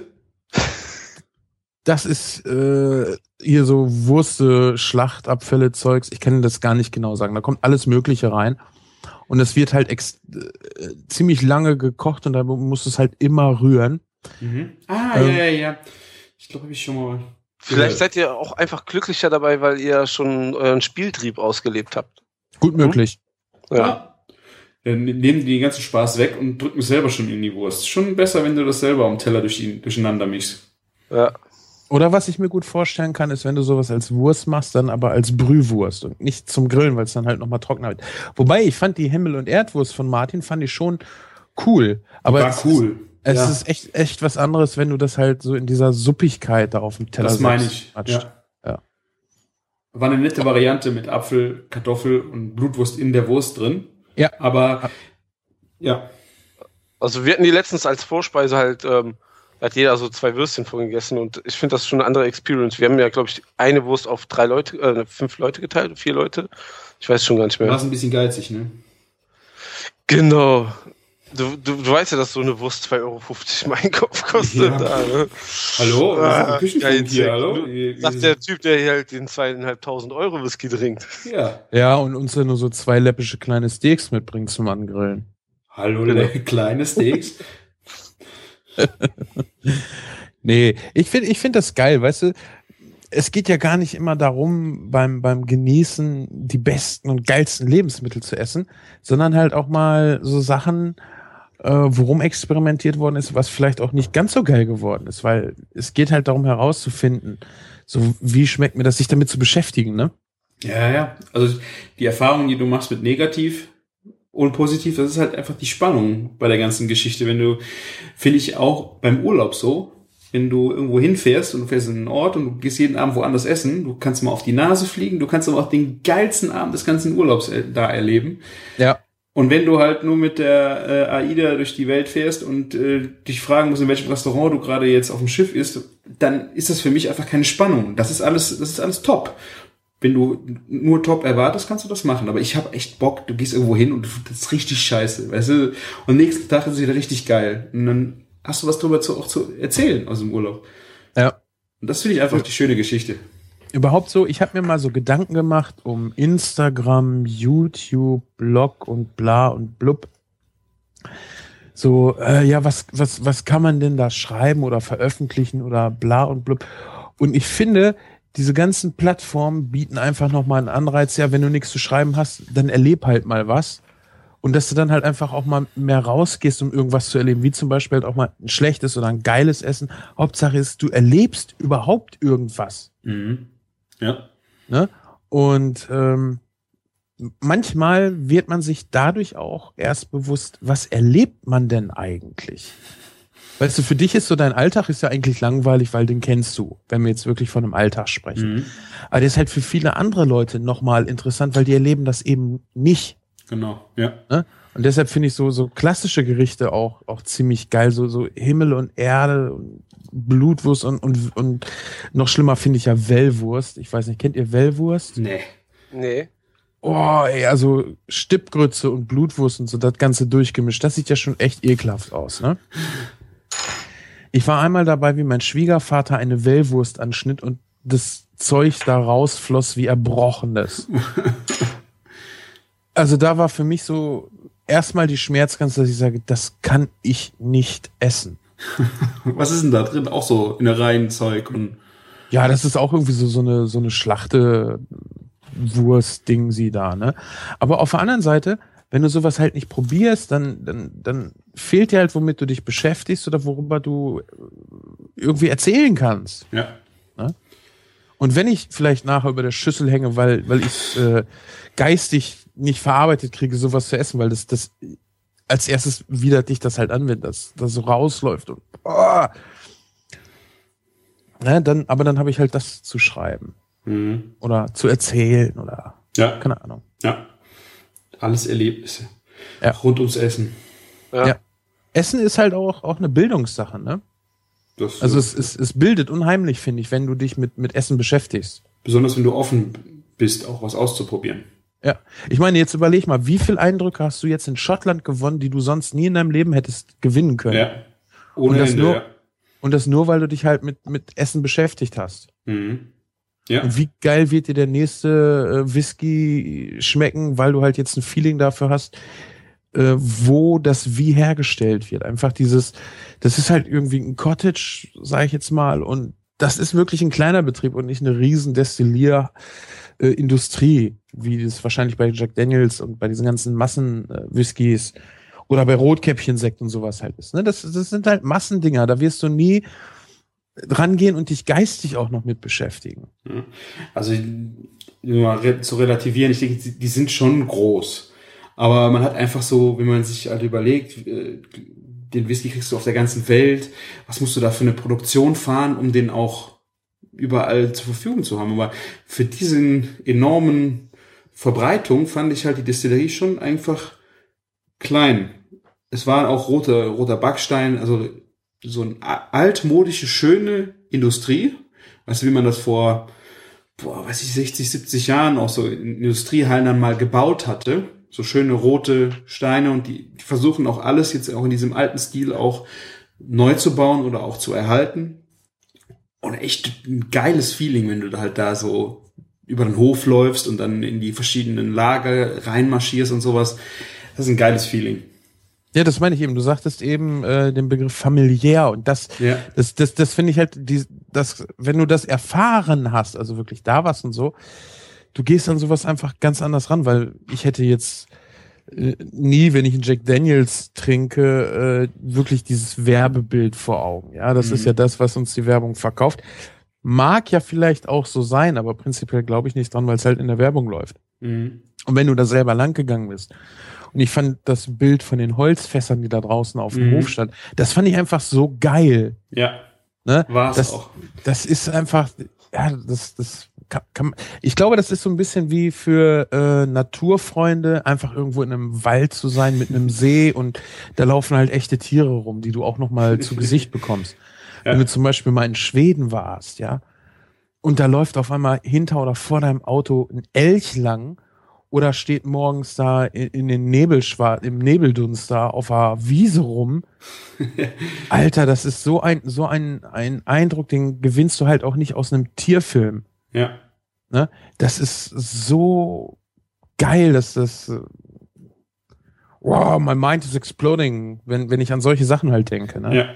Das ist hier so Wurste, Schlachtabfälle, Zeugs. Ich kann das gar nicht genau sagen. Da kommt alles Mögliche rein. Und es wird halt ziemlich lange gekocht und da musst du es halt immer rühren. Mhm. Ja. Ich glaube, habe ich schon mal. Vielleicht seid ihr auch einfach glücklicher dabei, weil ihr schon euren Spieltrieb ausgelebt habt. Gut möglich. Ja. Dann nehmen die den ganzen Spaß weg und drücken es selber schon in die Wurst. Schon besser, wenn du das selber am Teller durcheinander mischst. Ja. Oder was ich mir gut vorstellen kann, ist, wenn du sowas als Wurst machst, dann aber als Brühwurst und nicht zum Grillen, weil es dann halt nochmal trockener wird. Wobei, ich fand die Himmel- und Erdwurst von Martin, fand ich schon cool. Aber War cool. Es Ja. ist echt was anderes, wenn du das halt so in dieser Suppigkeit da auf dem Teller Das meine selbst ich. matscht. Ja. War eine nette Variante mit Apfel, Kartoffel und Blutwurst in der Wurst drin. Ja. Aber ja. Also wir hatten die letztens als Vorspeise halt Da hat jeder so 2 Würstchen von gegessen und ich finde das schon eine andere Experience. Wir haben ja, glaube ich, eine Wurst auf 5 Leute geteilt, 4 Leute. Ich weiß schon gar nicht mehr. Du warst ein bisschen geizig, ne? Genau. Du weißt ja, dass so eine Wurst 2,50 Euro im Einkauf kostet. Ja. Da, ne? Hallo? Was ist ein Küchenfunk hier? Hallo? Sagt der Typ, der hier halt den 2.500 Euro Whisky trinkt. Ja. Ja, und uns ja nur so 2 läppische kleine Steaks mitbringt zum Angrillen. Hallo, kleine Steaks. Nee, ich find das geil, weißt du, es geht ja gar nicht immer darum, beim Genießen die besten und geilsten Lebensmittel zu essen, sondern halt auch mal so Sachen, worum experimentiert worden ist, was vielleicht auch nicht ganz so geil geworden ist, weil es geht halt darum herauszufinden, so wie schmeckt mir das, sich damit zu beschäftigen, ne? Ja. Also die Erfahrung, die du machst mit negativ und positiv, das ist halt einfach die Spannung bei der ganzen Geschichte. Wenn du, finde ich auch beim Urlaub so, wenn du irgendwo hinfährst und du fährst in einen Ort und du gehst jeden Abend woanders essen, du kannst mal auf die Nase fliegen, du kannst aber auch den geilsten Abend des ganzen Urlaubs da erleben. Ja. Und wenn du halt nur mit der AIDA durch die Welt fährst und dich fragen musst, in welchem Restaurant du gerade jetzt auf dem Schiff isst, dann ist das für mich einfach keine Spannung. Das ist alles top. Wenn du nur top erwartest, kannst du das machen. Aber ich habe echt Bock, du gehst irgendwo hin und das ist richtig scheiße, weißt du? Und am nächsten Tag ist es wieder richtig geil. Und dann hast du was drüber auch zu erzählen aus dem Urlaub. Ja. Und das finde ich einfach die schöne Geschichte. Überhaupt so, ich habe mir mal so Gedanken gemacht um Instagram, YouTube, Blog und bla und blub. So, ja, was kann man denn da schreiben oder veröffentlichen oder bla und blub. Und ich finde, diese ganzen Plattformen bieten einfach nochmal einen Anreiz, ja, wenn du nichts zu schreiben hast, dann erleb halt mal was. Und dass du dann halt einfach auch mal mehr rausgehst, um irgendwas zu erleben, wie zum Beispiel halt auch mal ein schlechtes oder ein geiles Essen. Hauptsache ist, du erlebst überhaupt irgendwas. Mhm. Ja. Ne? Und manchmal wird man sich dadurch auch erst bewusst, was erlebt man denn eigentlich? Weißt du, für dich ist so, dein Alltag ist ja eigentlich langweilig, weil den kennst du, wenn wir jetzt wirklich von einem Alltag sprechen. Mhm. Aber der ist halt für viele andere Leute nochmal interessant, weil die erleben das eben nicht. Genau, ja. Ne? Und deshalb finde ich so klassische Gerichte auch ziemlich geil, so Himmel und Erde und Blutwurst und noch schlimmer finde ich ja Wellwurst. Ich weiß nicht, kennt ihr Wellwurst? Nee. Oh, ey, also Stippgrütze und Blutwurst und so, das Ganze durchgemischt, das sieht ja schon echt ekelhaft aus, ne? Ich war einmal dabei, wie mein Schwiegervater eine Wellwurst anschnitt und das Zeug da rausfloss wie Erbrochenes. Also da war für mich so erstmal die Schmerzgrenze, dass ich sage, das kann ich nicht essen. Was ist denn da drin? Auch so Innereienzeug und. Ja, das ist auch irgendwie so eine Schlachte-Wurst-Ding sie da, ne? Aber auf der anderen Seite, wenn du sowas halt nicht probierst, dann fehlt dir halt, womit du dich beschäftigst oder worüber du irgendwie erzählen kannst. Ja. Ne? Und wenn ich vielleicht nachher über der Schüssel hänge, weil ich geistig nicht verarbeitet kriege, sowas zu essen, weil das als erstes widert dich das halt an, wenn das so rausläuft und ne, aber dann habe ich halt das zu schreiben oder zu erzählen oder keine Ahnung. Ja. Alles Erlebnisse. Ja. Rund ums Essen. Ja. Essen ist halt auch eine Bildungssache, ne? Also es bildet unheimlich, finde ich, wenn du dich mit Essen beschäftigst. Besonders wenn du offen bist, auch was auszuprobieren. Ja, ich meine, jetzt überleg mal, wie viel Eindrücke hast du jetzt in Schottland gewonnen, die du sonst nie in deinem Leben hättest gewinnen können? Ja. Ohne Ende, Und das nur, weil du dich halt mit Essen beschäftigt hast. Mhm. Ja. Und wie geil wird dir der nächste Whisky schmecken, weil du halt jetzt ein Feeling dafür hast, wo das wie hergestellt wird. Einfach das ist halt irgendwie ein Cottage, sage ich jetzt mal, und das ist wirklich ein kleiner Betrieb und nicht eine riesen Destillierindustrie, wie das wahrscheinlich bei Jack Daniels und bei diesen ganzen Massen-Whiskys oder bei Rotkäppchensekt und sowas halt ist. Ne? Das sind halt Massendinger, da wirst du nie rangehen und dich geistig auch noch mit beschäftigen. Also nur mal zu relativieren, ich denke, die sind schon groß. Aber man hat einfach so, wenn man sich halt überlegt, den Whisky kriegst du auf der ganzen Welt, was musst du da für eine Produktion fahren, um den auch überall zur Verfügung zu haben. Aber für diesen enormen Verbreitung fand ich halt die Destillerie schon einfach klein. Es war auch roter Backstein, also eine altmodische, schöne Industrie. Weißt du, wie man das vor, 60, 70 Jahren auch so in Industriehallen dann mal gebaut hatte. So schöne rote Steine und die versuchen auch alles jetzt auch in diesem alten Stil auch neu zu bauen oder auch zu erhalten. Und echt ein geiles Feeling, wenn du da halt da so über den Hof läufst und dann in die verschiedenen Lager reinmarschierst und sowas. Das ist ein geiles Feeling. Ja, das meine ich eben. Du sagtest eben den Begriff familiär und das finde ich halt, wenn du das erfahren hast, also wirklich da warst und so, du gehst an sowas einfach ganz anders ran, weil ich hätte jetzt nie, wenn ich einen Jack Daniels trinke, wirklich dieses Werbebild vor Augen. Ja, das ist ja das, was uns die Werbung verkauft. Mag ja vielleicht auch so sein, aber prinzipiell glaube ich nicht dran, weil es halt in der Werbung läuft. Und wenn du da selber lang gegangen bist, und ich fand das Bild von den Holzfässern, die da draußen auf dem Hof standen, das fand ich einfach so geil. Ja, ne? War es auch. Das ist einfach, ja, ich glaube, das ist so ein bisschen wie für Naturfreunde, einfach irgendwo in einem Wald zu sein mit einem See und da laufen halt echte Tiere rum, die du auch nochmal zu Gesicht bekommst. Ja. Wenn du zum Beispiel mal in Schweden warst, ja, und da läuft auf einmal hinter oder vor deinem Auto ein Elch lang oder steht morgens da in den im Nebeldunst da auf der Wiese rum. Alter, das ist so ein Eindruck, den gewinnst du halt auch nicht aus einem Tierfilm. Ja. Ne? Das ist so geil, dass wow, my mind is exploding, wenn ich an solche Sachen halt denke. Ne? Ja.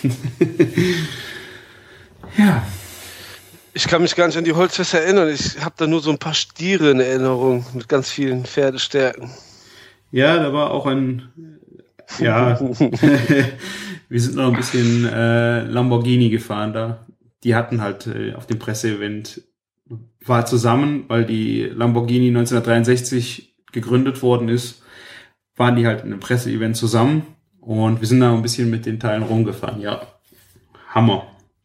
Ja. Ich kann mich gar nicht an die Holzfässer erinnern. Ich habe da nur so ein paar Stiere in Erinnerung mit ganz vielen Pferdestärken. Ja, da war auch wir sind noch ein bisschen Lamborghini gefahren da. Die hatten halt auf dem Presseevent, war zusammen, weil die Lamborghini 1963 gegründet worden ist, waren die halt in einem Presseevent zusammen und wir sind da ein bisschen mit den Teilen rumgefahren. Ja, Hammer.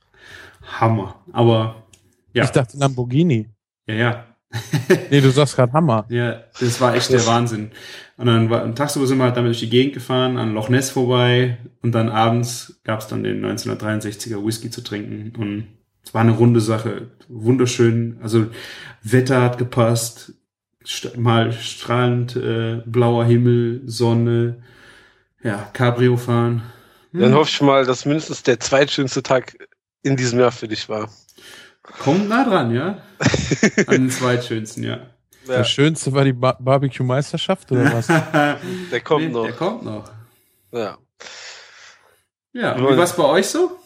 Aber ja. Ich dachte Lamborghini. Ja. Nee, du sagst gerade Hammer. Ja, das war echt der Wahnsinn. Und dann tagsüber sind wir halt damit durch die Gegend gefahren, an Loch Ness vorbei und dann abends gab's dann den 1963er Whisky zu trinken und es war eine runde Sache. Wunderschön, also Wetter hat gepasst, mal strahlend blauer Himmel, Sonne, ja, Cabrio fahren. Dann hoffe ich mal, dass mindestens der zweitschönste Tag in diesem Jahr für dich war. Kommt nah dran, ja? An den zweitschönsten, ja. Der schönste war die Barbecue-Meisterschaft, oder was? Der kommt noch. Der kommt noch. Ja. Ja, und wie war's bei euch so?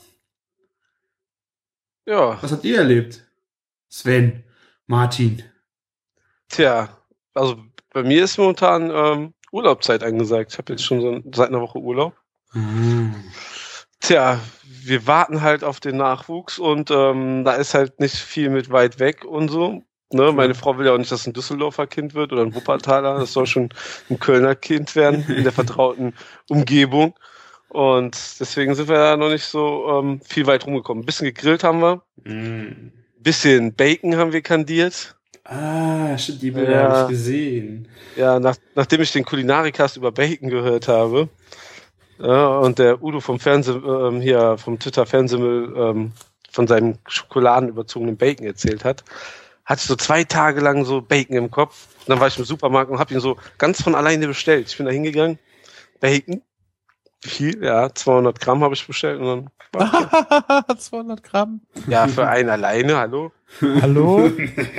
Ja. Was habt ihr erlebt? Sven, Martin. Tja, also bei mir ist momentan Urlaubszeit angesagt. Ich habe jetzt schon seit einer Woche Urlaub. Tja, wir warten halt auf den Nachwuchs und da ist halt nicht viel mit weit weg und so. Ne? Meine Frau will ja auch nicht, dass ein Düsseldorfer Kind wird oder ein Wuppertaler. Das soll schon ein Kölner Kind werden in der vertrauten Umgebung. Und deswegen sind wir da noch nicht so viel weit rumgekommen. Ein bisschen gegrillt haben wir. Bisschen Bacon haben wir kandiert. Ah, stimmt, die Bilder habe ich gesehen. Ja, nachdem ich den Kulinarikast über Bacon gehört habe, und der Udo vom vom Twitter Fernsehmüll von seinem schokoladenüberzogenen Bacon erzählt hat, hatte ich so 2 Tage lang so Bacon im Kopf. Und dann war ich im Supermarkt und habe ihn so ganz von alleine bestellt. Ich bin da hingegangen, Bacon, wie viel? Ja, 200 Gramm habe ich bestellt. Und dann 200 Gramm? Ja, für einen alleine, hallo? Hallo?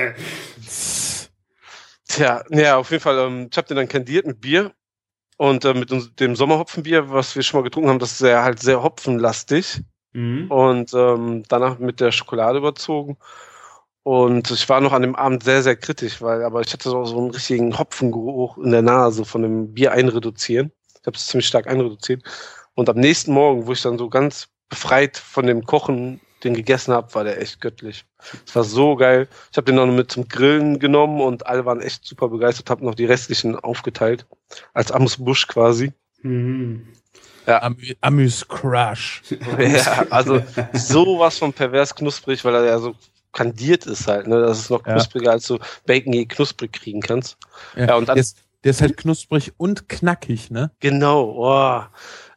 Tja, ja, auf jeden Fall, ich habe den dann kandiert mit Bier. Und mit dem Sommerhopfenbier, was wir schon mal getrunken haben, das ist ja halt sehr hopfenlastig. Und danach mit der Schokolade überzogen. Und ich war noch an dem Abend sehr, sehr kritisch, aber ich hatte so einen richtigen Hopfengeruch in der Nase von dem Bier einreduzieren. Ich habe es ziemlich stark einreduziert. Und am nächsten Morgen, wo ich dann so ganz befreit von dem Kochen den gegessen habe, war der echt göttlich. Es war so geil. Ich habe den noch mit zum Grillen genommen und alle waren echt super begeistert, habe noch die restlichen aufgeteilt. Als Amuse-Bouche quasi. Ja. Amuse-Crush. Ja, also sowas von pervers knusprig, weil er ja so kandiert ist halt, ne? Das ist noch knuspriger, als du Bacon je knusprig kriegen kannst. Ja, und dann, der ist halt knusprig und knackig, ne? Genau, oh.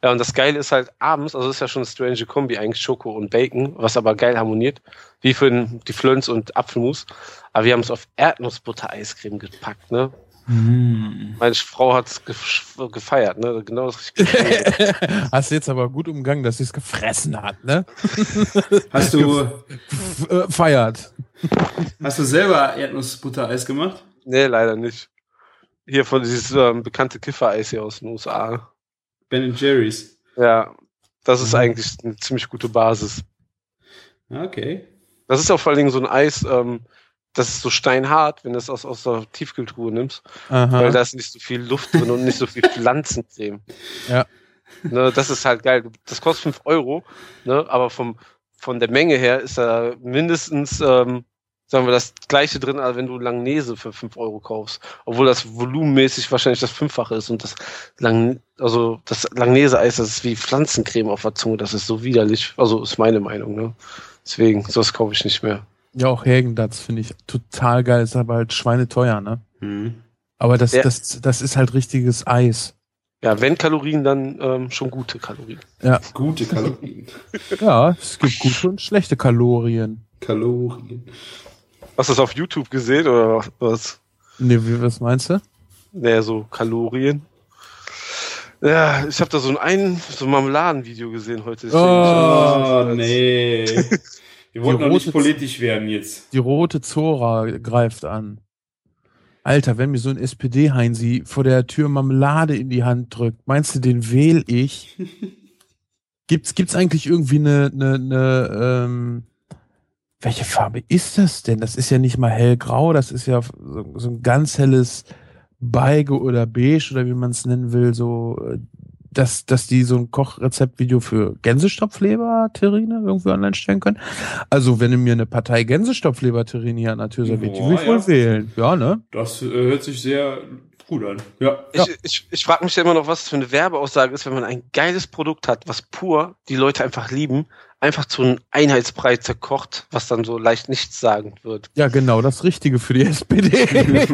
Ja, und das Geile ist halt abends, also das ist ja schon eine strange Kombi, eigentlich Schoko und Bacon, was aber geil harmoniert, wie für die Flöns und Apfelmus. Aber wir haben es auf Erdnussbutter-Eiscreme gepackt, ne? Meine Frau hat es gefeiert, ne? Genau das richtig. Hast du jetzt aber gut umgangen, dass sie es gefressen hat, ne? Hast du feiert. Hast du selber Erdnussbutter-Eis gemacht? Nee, leider nicht. Hier von dieses bekannte Kiffer-Eis hier aus den USA. Ben & Jerry's. Ja, das ist eigentlich eine ziemlich gute Basis. Okay. Das ist auch vor allen Dingen so ein Eis, das ist so steinhart, wenn du es aus der Tiefkühltruhe nimmst. Aha. Weil da ist nicht so viel Luft drin und nicht so viel Pflanzencreme. Ja. Ne, das ist halt geil. Das kostet 5 Euro, ne, aber von der Menge her ist da mindestens, sagen wir, das gleiche drin, als wenn du Langnese für 5 Euro kaufst. Obwohl das volumenmäßig wahrscheinlich das 5-fache ist und das Langnese-Eis, das ist wie Pflanzencreme auf der Zunge, das ist so widerlich. Also ist meine Meinung, ne. Deswegen, sowas kaufe ich nicht mehr. Ja, auch Häagen-Dazs finde ich total geil, ist aber halt schweineteuer, ne? Mhm. Aber das ist halt richtiges Eis. Ja, wenn Kalorien, dann schon gute Kalorien. Ja. Gute Kalorien. Ja, es gibt gute und schlechte Kalorien. Hast du das auf YouTube gesehen oder was? Nee, was meinst du? Naja, so Kalorien. Ja, ich habe da so ein Marmeladenvideo gesehen heute. Nee. Wir wollten doch nicht politisch werden jetzt. Die rote Zora greift an. Alter, wenn mir so ein SPD-Heinzi vor der Tür Marmelade in die Hand drückt, meinst du, den wähl ich? Gibt's eigentlich irgendwie welche Farbe ist das denn? Das ist ja nicht mal hellgrau, das ist ja so ein ganz helles Beige oder Beige oder wie man es nennen will, so, dass die so ein Kochrezeptvideo für Gänsestopfleber-Terrine irgendwie online stellen können. Also, wenn du mir eine Partei Gänsestopfleber-Terrine hier an der Tür serviert, die will ich wohl wählen. Ja, ne? Das hört sich sehr gut an. Ja. Ich frage mich ja immer noch, was das für eine Werbeaussage ist, wenn man ein geiles Produkt hat, was pur die Leute einfach lieben, einfach zu einem Einheitsbrei zerkocht, was dann so leicht nichtssagend wird. Ja, genau, das Richtige für die SPD.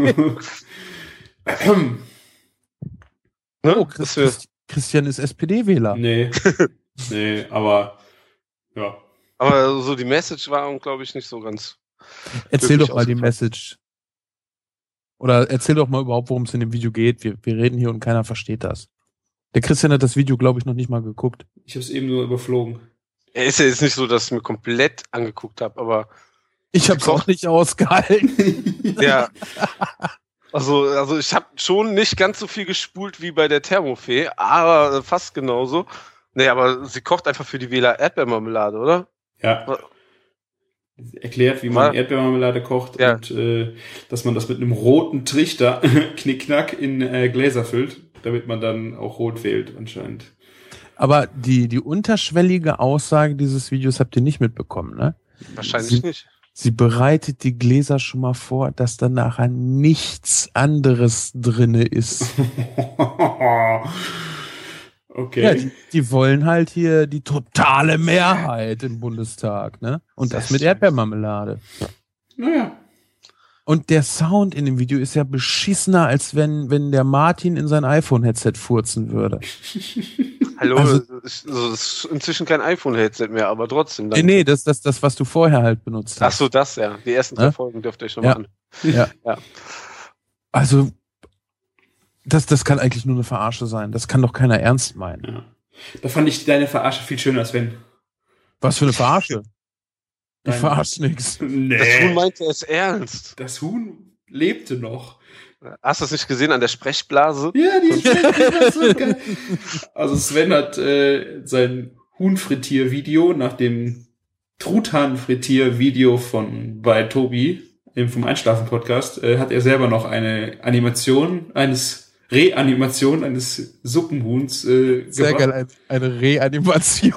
Ne? Oh, Christian ist SPD-Wähler. Nee, aber ja. Aber so die Message war, glaube ich, nicht so ganz. Erzähl doch mal die Message. Oder erzähl doch mal überhaupt, worum es in dem Video geht. Wir reden hier und keiner versteht das. Der Christian hat das Video, glaube ich, noch nicht mal geguckt. Ich habe es eben nur überflogen. Ist ja jetzt nicht so, dass ich mir komplett angeguckt habe, aber ich habe es auch nicht ausgehalten. Ja. Also ich habe schon nicht ganz so viel gespult wie bei der Thermofee, aber fast genauso. Nee, aber sie kocht einfach für die Wähler Erdbeermarmelade, oder? Ja. Erklärt, wie man Erdbeermarmelade kocht und dass man das mit einem roten Trichter knickknack in Gläser füllt, damit man dann auch rot wählt anscheinend. Aber die unterschwellige Aussage dieses Videos habt ihr nicht mitbekommen, ne? Wahrscheinlich nicht. Sie bereitet die Gläser schon mal vor, dass dann nachher nichts anderes drinne ist. Okay. Ja, die wollen halt hier die totale Mehrheit im Bundestag, ne? Und das mit Erdbeermarmelade. Naja. Und der Sound in dem Video ist ja beschissener, als wenn der Martin in sein iPhone-Headset furzen würde. Hallo, das ist inzwischen kein iPhone-Headset mehr, aber trotzdem. Nee, das, was du vorher halt benutzt hast. Ach so, das, ja. Die ersten 3 Folgen dürft ihr euch nochmal an. Ja. Also, das kann eigentlich nur eine Verarsche sein. Das kann doch keiner ernst meinen. Ja. Da fand ich deine Verarsche viel schöner als wenn. Was für eine Verarsche? Ich verarsche nichts. Nee. Das Huhn meinte es ernst. Das Huhn lebte noch. Hast du es nicht gesehen an der Sprechblase? Ja, die Sprechblase ist so geil. Also Sven hat sein Huhn-Frittier-Video nach dem Truthahn-Frittier-Video bei Tobi vom Einschlafen-Podcast hat er selber noch eine Reanimation eines Suppenhuhns sehr geil, eine Reanimation.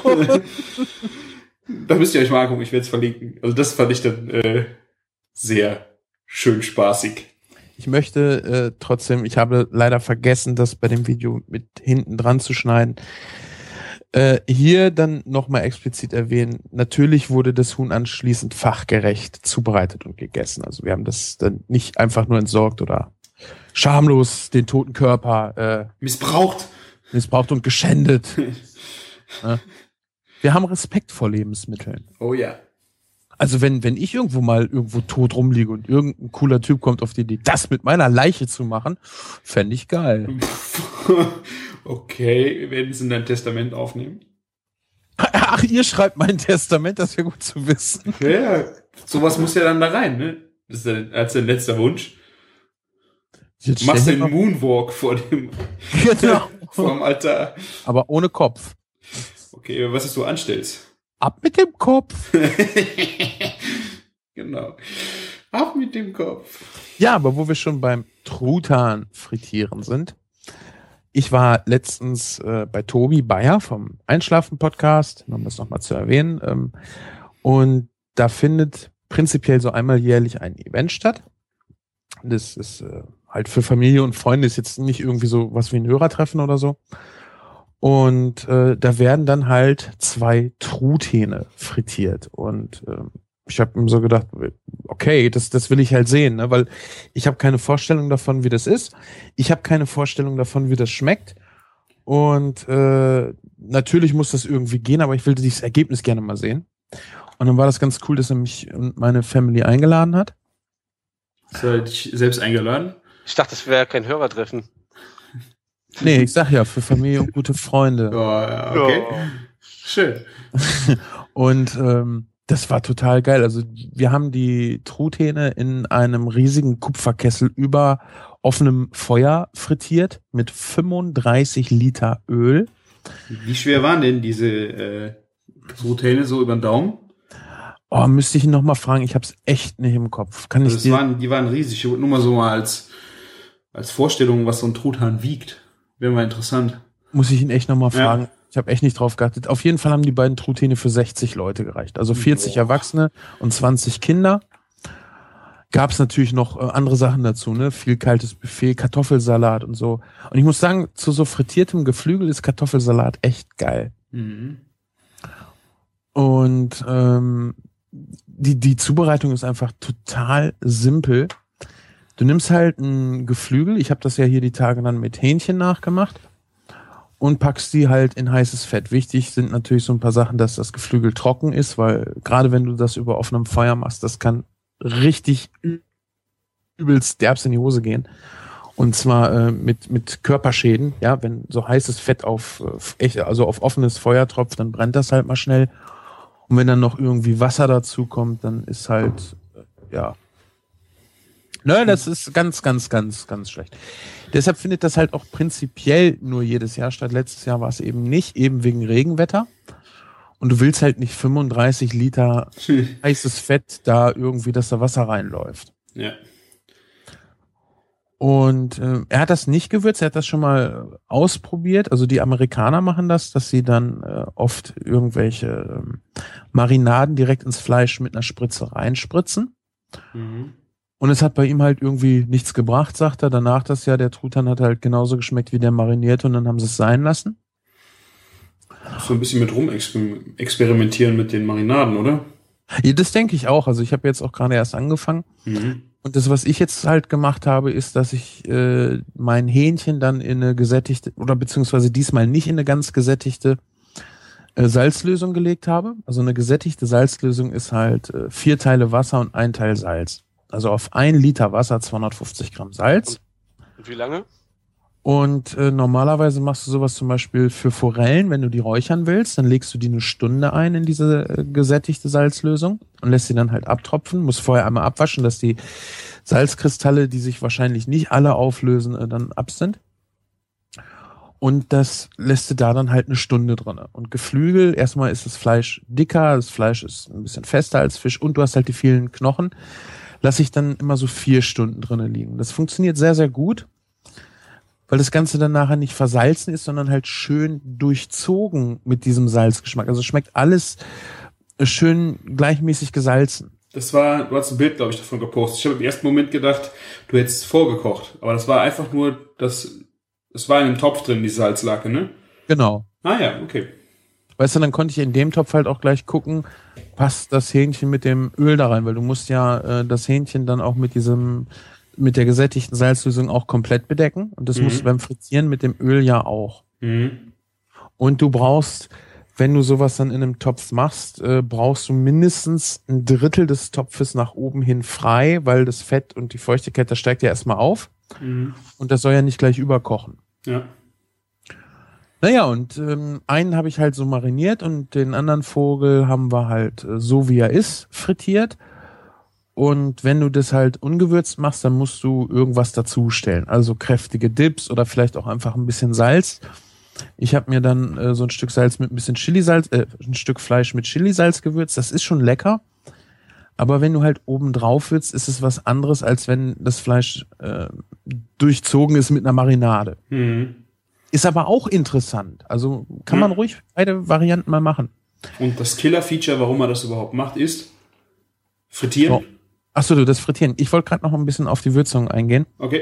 Da müsst ihr euch mal angucken, ich werde es verlinken. Also das fand ich dann sehr schön spaßig. Ich möchte trotzdem, ich habe leider vergessen, das bei dem Video mit hinten dran zu schneiden, hier dann nochmal explizit erwähnen, natürlich wurde das Huhn anschließend fachgerecht zubereitet und gegessen. Also wir haben das dann nicht einfach nur entsorgt oder schamlos den toten Körper missbraucht. missbraucht und geschändet. Ja. Wir haben Respekt vor Lebensmitteln. Oh ja. Also wenn ich irgendwo tot rumliege und irgendein cooler Typ kommt auf die Idee, das mit meiner Leiche zu machen, fände ich geil. Okay, wir werden es in dein Testament aufnehmen. Ach, ihr schreibt mein Testament, das wäre gut zu wissen. Ja, sowas muss ja dann da rein, ne? Das ist als dein letzter Wunsch. Jetzt Du machst stell den dir mal- Moonwalk vor dem Altar. Aber ohne Kopf. Okay, was du anstellst. Ab mit dem Kopf. Genau. Ab mit dem Kopf. Ja, aber wo wir schon beim Truthahn frittieren sind. Ich war letztens bei Tobi Bayer vom Einschlafen-Podcast, um das nochmal zu erwähnen. Und da findet prinzipiell so einmal jährlich ein Event statt. Das ist halt für Familie und Freunde, ist jetzt nicht irgendwie so was wie ein Hörertreffen oder so. Und da werden dann halt 2 Truthähne frittiert. Und ich habe mir so gedacht, okay, das will ich halt sehen, ne? Weil ich habe keine Vorstellung davon, wie das ist. Ich habe keine Vorstellung davon, wie das schmeckt. Und natürlich muss das irgendwie gehen, aber ich will dieses Ergebnis gerne mal sehen. Und dann war das ganz cool, dass er mich und meine Family eingeladen hat. Hast du dich selbst eingeladen? Ich dachte, das wäre kein Hörertreffen. Nee, ich sag ja, für Familie und gute Freunde. Oh, ja, okay. Ja. Schön. Und das war total geil. Also wir haben die Truthähne in einem riesigen Kupferkessel über offenem Feuer frittiert mit 35 Liter Öl. Wie schwer waren denn diese Truthähne so über den Daumen? Oh, müsste ich ihn noch mal fragen. Ich hab's echt nicht im Kopf. Kann ich Also dir... die waren riesig. Nur mal so mal als Vorstellung, was so ein Truthahn wiegt. Wäre mal interessant. Muss ich ihn echt noch mal Ja. fragen. Ich habe echt nicht drauf geachtet. Auf jeden Fall haben die beiden Truthähne für 60 Leute gereicht. Also 40 Erwachsene und 20 Kinder. Gab es natürlich noch andere Sachen dazu, ne? Viel kaltes Buffet, Kartoffelsalat und so. Und ich muss sagen, zu so frittiertem Geflügel ist Kartoffelsalat echt geil. Mhm. Und die Zubereitung ist einfach total simpel. Du nimmst halt ein Geflügel, ich habe das ja hier die Tage dann mit Hähnchen nachgemacht, und packst die halt in heißes Fett. Wichtig sind natürlich so ein paar Sachen, dass das Geflügel trocken ist, weil gerade wenn du das über offenem Feuer machst, das kann richtig übelst derbst in die Hose gehen. Und zwar mit Körperschäden, ja, wenn so heißes Fett auf offenes Feuer tropft, dann brennt das halt mal schnell. Und wenn dann noch irgendwie Wasser dazu kommt, dann ist halt, ne, das ist ganz, ganz, ganz, ganz schlecht. Deshalb findet das halt auch prinzipiell nur jedes Jahr statt. Letztes Jahr war es eben nicht, eben wegen Regenwetter. Und du willst halt nicht 35 Liter heißes Fett da irgendwie, dass da Wasser reinläuft. Ja. Und er hat das nicht gewürzt, er hat das schon mal ausprobiert. Also die Amerikaner machen das, dass sie dann oft irgendwelche Marinaden direkt ins Fleisch mit einer Spritze reinspritzen. Mhm. Und es hat bei ihm halt irgendwie nichts gebracht, sagt er. Danach das Jahr, der Truthahn hat halt genauso geschmeckt wie der marinierte, und dann haben sie es sein lassen. So ein bisschen mit experimentieren mit den Marinaden, oder? Ja, das denke ich auch. Also ich habe jetzt auch gerade erst angefangen. Mhm. Und das, was ich jetzt halt gemacht habe, ist, dass ich mein Hähnchen dann in eine gesättigte, oder beziehungsweise diesmal nicht in eine ganz gesättigte Salzlösung gelegt habe. Also eine gesättigte Salzlösung ist halt 4 Teile Wasser und 1 Teil Salz. Also auf 1 Liter Wasser 250 Gramm Salz. Und wie lange? Und normalerweise machst du sowas zum Beispiel für Forellen, wenn du die räuchern willst, dann legst du die 1 Stunde ein in diese gesättigte Salzlösung und lässt sie dann halt abtropfen, musst vorher einmal abwaschen, dass die Salzkristalle, die sich wahrscheinlich nicht alle auflösen, dann ab sind. Und das lässt du da dann halt 1 Stunde drin. Und Geflügel, erstmal ist das Fleisch dicker, das Fleisch ist ein bisschen fester als Fisch und du hast halt die vielen Knochen. Lasse ich dann immer so 4 Stunden drinnen liegen. Das funktioniert sehr, sehr gut, weil das Ganze dann nachher nicht versalzen ist, sondern halt schön durchzogen mit diesem Salzgeschmack. Also schmeckt alles schön gleichmäßig gesalzen. Du hast ein Bild, glaube ich, davon gepostet. Ich habe im ersten Moment gedacht, du hättest vorgekocht. Aber das war einfach nur, es war in einem Topf drin, die Salzlake, ne? Genau. Ah ja, okay. Weißt du, dann konnte ich in dem Topf halt auch gleich gucken, passt das Hähnchen mit dem Öl da rein, weil du musst ja das Hähnchen dann auch mit der gesättigten Salzlösung auch komplett bedecken. Und das musst du beim Frittieren mit dem Öl ja auch. Mhm. Und du brauchst, wenn du sowas dann in einem Topf machst, brauchst du mindestens ein Drittel des Topfes nach oben hin frei, weil das Fett und die Feuchtigkeit, das steigt ja erstmal auf. Mhm. Und das soll ja nicht gleich überkochen. Ja. Naja, und einen habe ich halt so mariniert und den anderen Vogel haben wir halt so wie er ist frittiert. Und wenn du das halt ungewürzt machst, dann musst du irgendwas dazustellen. Also kräftige Dips oder vielleicht auch einfach ein bisschen Salz. Ich habe mir dann so ein Stück Salz mit ein bisschen Chilisalz, ein Stück Fleisch mit Chilisalz gewürzt. Das ist schon lecker. Aber wenn du halt oben drauf würzt, ist es was anderes, als wenn das Fleisch durchzogen ist mit einer Marinade. Mhm. Ist aber auch interessant. Also kann man ruhig beide Varianten mal machen. Und das Killer-Feature, warum man das überhaupt macht, ist frittieren. Oh. Achso, du, das Frittieren. Ich wollte gerade noch ein bisschen auf die Würzung eingehen. Okay.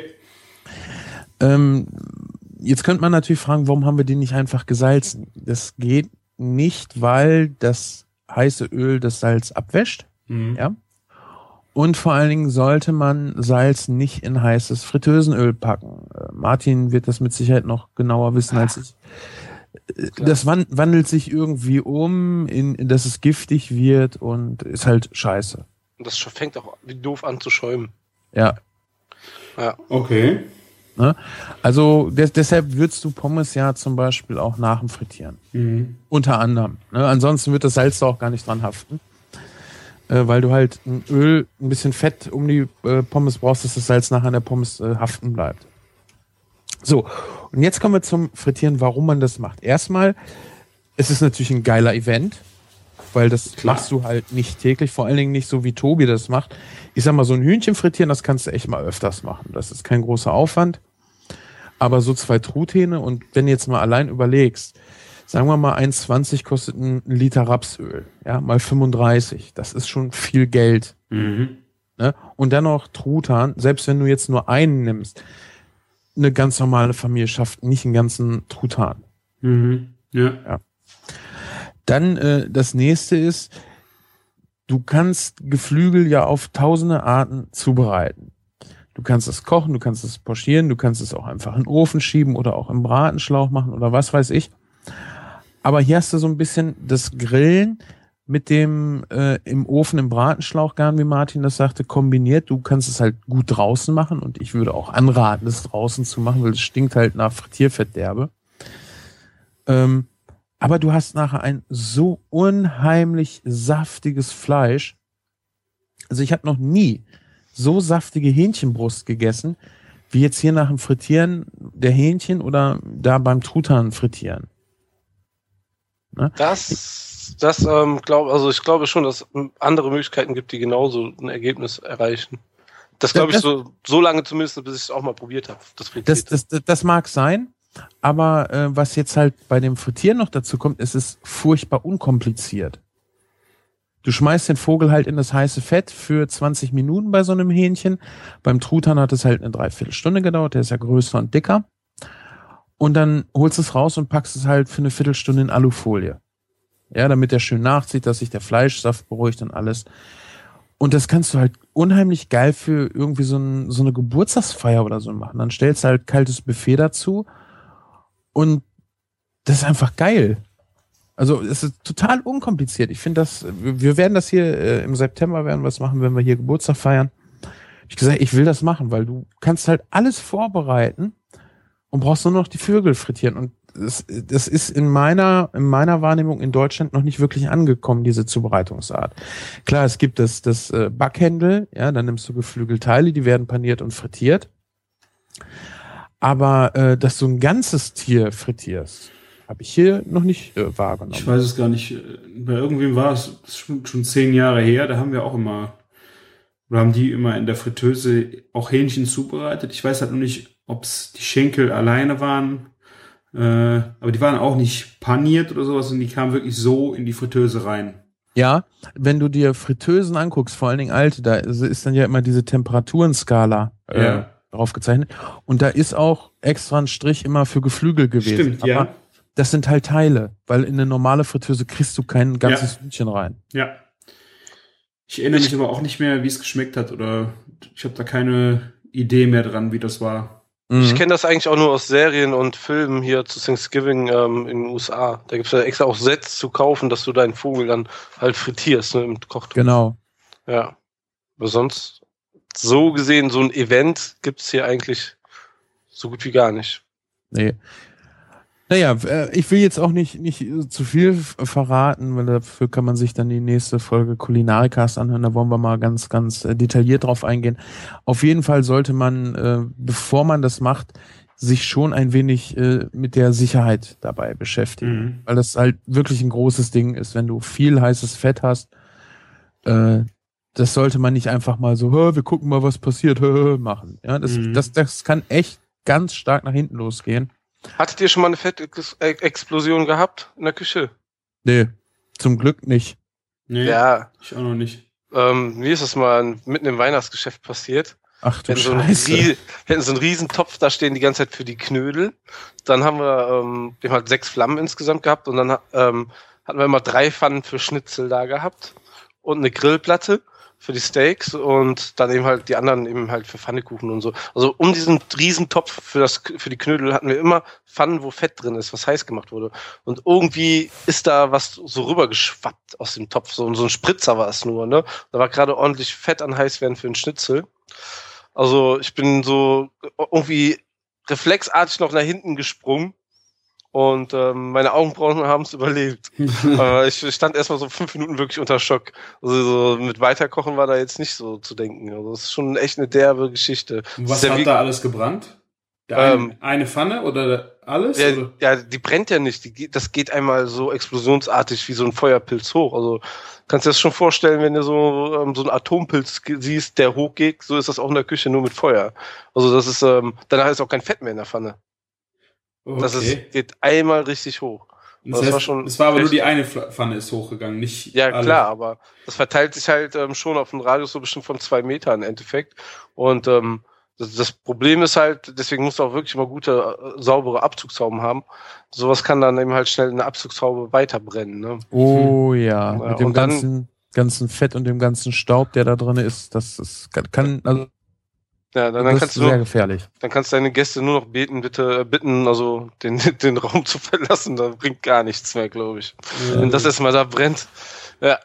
Jetzt könnte man natürlich fragen, warum haben wir die nicht einfach gesalzen? Das geht nicht, weil das heiße Öl das Salz abwäscht. Mhm. Ja. Und vor allen Dingen sollte man Salz nicht in heißes Fritteusenöl packen. Martin wird das mit Sicherheit noch genauer wissen als ich. Das wandelt sich irgendwie in dass es giftig wird und ist halt scheiße. Und das fängt auch wie doof an zu schäumen. Ja. Okay. Ne? Also deshalb würzt du Pommes ja zum Beispiel auch nach dem Frittieren. Mhm. Unter anderem. Ne? Ansonsten wird das Salz da auch gar nicht dran haften. Weil du halt ein bisschen Fett um die Pommes brauchst, dass das Salz nachher an der Pommes haften bleibt. So, und jetzt kommen wir zum Frittieren, warum man das macht. Erstmal, es ist natürlich ein geiler Event, weil das machst du halt nicht täglich, vor allen Dingen nicht so, wie Tobi das macht. Ich sag mal, so ein Hühnchen frittieren, das kannst du echt mal öfters machen. Das ist kein großer Aufwand. Aber so 2 Truthähne und wenn du jetzt mal allein überlegst, sagen wir mal 1,20 kostet ein Liter Rapsöl, ja, mal 35. Das ist schon viel Geld. Mhm. Ne? Und dann noch Truthahn, selbst wenn du jetzt nur einen nimmst, eine ganz normale Familie schafft nicht einen ganzen Truthahn. Mhm. Ja. Dann das nächste ist, du kannst Geflügel ja auf tausende Arten zubereiten. Du kannst es kochen, du kannst es pochieren, du kannst es auch einfach in den Ofen schieben oder auch im Bratenschlauch machen oder was weiß ich. Aber hier hast du so ein bisschen das Grillen mit dem im Ofen im Bratenschlauchgarn, wie Martin das sagte, kombiniert. Du kannst es halt gut draußen machen und ich würde auch anraten, es draußen zu machen, weil es stinkt halt nach Frittierfett derbe. Aber du hast nachher ein so unheimlich saftiges Fleisch. Also ich habe noch nie so saftige Hähnchenbrust gegessen, wie jetzt hier nach dem Frittieren der Hähnchen oder da beim Truthahn frittieren. Ne? Ich glaube schon, dass es andere Möglichkeiten gibt, die genauso ein Ergebnis erreichen. Das glaube ich so lange zumindest, bis ich es auch mal probiert habe. Das mag sein, aber was jetzt halt bei dem Frittieren noch dazu kommt, es ist furchtbar unkompliziert. Du schmeißt den Vogel halt in das heiße Fett für 20 Minuten bei so einem Hähnchen. Beim Truthahn hat es halt eine Dreiviertelstunde gedauert, der ist ja größer und dicker. Und dann holst du es raus und packst es halt für eine Viertelstunde in Alufolie. Ja, damit der schön nachzieht, dass sich der Fleischsaft beruhigt und alles. Und das kannst du halt unheimlich geil für irgendwie so eine Geburtstagsfeier oder so machen. Dann stellst du halt kaltes Buffet dazu und das ist einfach geil. Also es ist total unkompliziert. Ich finde wir werden das hier im September werden wir es machen, wenn wir hier Geburtstag feiern. Ich gesagt, ich will das machen, weil du kannst halt alles vorbereiten und brauchst nur noch die Vögel frittieren. Und das ist in meiner Wahrnehmung in Deutschland noch nicht wirklich angekommen, diese Zubereitungsart. Klar, es gibt das Backhändel, ja, dann nimmst du Geflügelteile, die werden paniert und frittiert. Aber dass du ein ganzes Tier frittierst, habe ich hier noch nicht wahrgenommen. Ich weiß es gar nicht. Bei irgendwem war es schon 10 Jahre her. Da haben wir haben die immer in der Fritteuse auch Hähnchen zubereitet. Ich weiß halt noch nicht, ob es die Schenkel alleine waren. Aber die waren auch nicht paniert oder sowas und die kamen wirklich so in die Fritteuse rein. Ja, wenn du dir Fritteusen anguckst, vor allen Dingen alte, da ist dann ja immer diese Temperaturenskala drauf gezeichnet. Und da ist auch extra ein Strich immer für Geflügel gewesen. Stimmt, aber ja. Das sind halt Teile, weil in eine normale Fritteuse kriegst du kein ganzes Hühnchen rein. Ja. Ich erinnere mich aber auch nicht mehr, wie es geschmeckt hat oder ich habe da keine Idee mehr dran, wie das war. Ich kenne das eigentlich auch nur aus Serien und Filmen hier zu Thanksgiving in den USA. Da gibt es ja extra auch Sets zu kaufen, dass du deinen Vogel dann halt frittierst, ne, im Kochtopf. Genau. Ja. Aber sonst, so gesehen, so ein Event gibt es hier eigentlich so gut wie gar nicht. Nee. Naja, ich will jetzt auch nicht zu viel verraten, weil dafür kann man sich dann die nächste Folge Kulinarikast anhören. Da wollen wir mal ganz, ganz detailliert drauf eingehen. Auf jeden Fall sollte man, bevor man das macht, sich schon ein wenig mit der Sicherheit dabei beschäftigen. Weil das halt wirklich ein großes Ding ist, wenn du viel heißes Fett hast. Das sollte man nicht einfach mal so, wir gucken mal, was passiert, machen. Ja, das kann echt ganz stark nach hinten losgehen. Hattet ihr schon mal eine Fettexplosion gehabt in der Küche? Nee, zum Glück nicht. Nee, ja. Ich auch noch nicht. Mir ist das mal mitten im Weihnachtsgeschäft passiert. Ach du Scheiße. Wir hatten so einen riesen Topf da stehen die ganze Zeit für die Knödel. Dann haben wir halt 6 Flammen insgesamt gehabt und dann hatten wir immer 3 Pfannen für Schnitzel da gehabt und eine Grillplatte für die Steaks und dann eben halt die anderen eben halt für Pfannekuchen und so. Also um diesen riesen Topf für die Knödel hatten wir immer Pfannen, wo Fett drin ist, was heiß gemacht wurde. Und irgendwie ist da was so rübergeschwappt aus dem Topf. So ein Spritzer war es nur, ne? Da war gerade ordentlich Fett an Heißwerden für einen Schnitzel. Also ich bin so irgendwie reflexartig noch nach hinten gesprungen. Und meine Augenbrauen haben es überlebt. Ich stand erstmal so 5 Minuten wirklich unter Schock. Also so mit Weiterkochen war da jetzt nicht so zu denken. Also das ist schon echt eine derbe Geschichte. Und was hat da alles gebrannt? Eine Pfanne oder alles? Ja, oder? Ja, die brennt ja nicht. Das geht einmal so explosionsartig wie so ein Feuerpilz hoch. Also kannst du dir das schon vorstellen, wenn du so einen Atompilz siehst, der hochgeht, so ist das auch in der Küche nur mit Feuer. Also das ist, danach ist auch kein Fett mehr in der Pfanne. Okay. Das geht einmal richtig hoch. Das heißt, es war aber nur die eine Pfanne ist hochgegangen, nicht ja, alle. Klar, aber das verteilt sich halt schon auf einen Radius so bestimmt von 2 Metern im Endeffekt. Und das Problem ist halt, deswegen musst du auch wirklich mal gute, saubere Abzugshauben haben. Sowas kann dann eben halt schnell in der Abzugshaube weiterbrennen. Ne? Oh ja, mit dem ganzen Fett und dem ganzen Staub, der da drin ist, kann also ja, dann das kannst ist sehr gefährlich. Dann kannst deine Gäste nur noch bitten, also den Raum zu verlassen. Das bringt gar nichts mehr, glaube ich. Ja. Wenn das erstmal da brennt. Ja.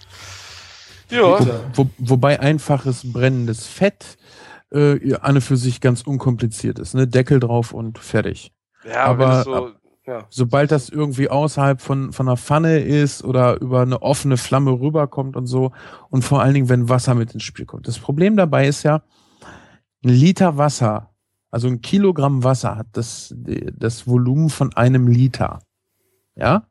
Ja. Wobei einfaches brennendes Fett an und für sich ganz unkompliziert ist. Ne? Deckel drauf und fertig. Ja, aber sobald das irgendwie außerhalb von einer Pfanne ist oder über eine offene Flamme rüberkommt und so und vor allen Dingen, wenn Wasser mit ins Spiel kommt. Das Problem dabei ist ja, 1 Liter Wasser, also 1 Kilogramm Wasser hat das Volumen von 1 Liter. Ja?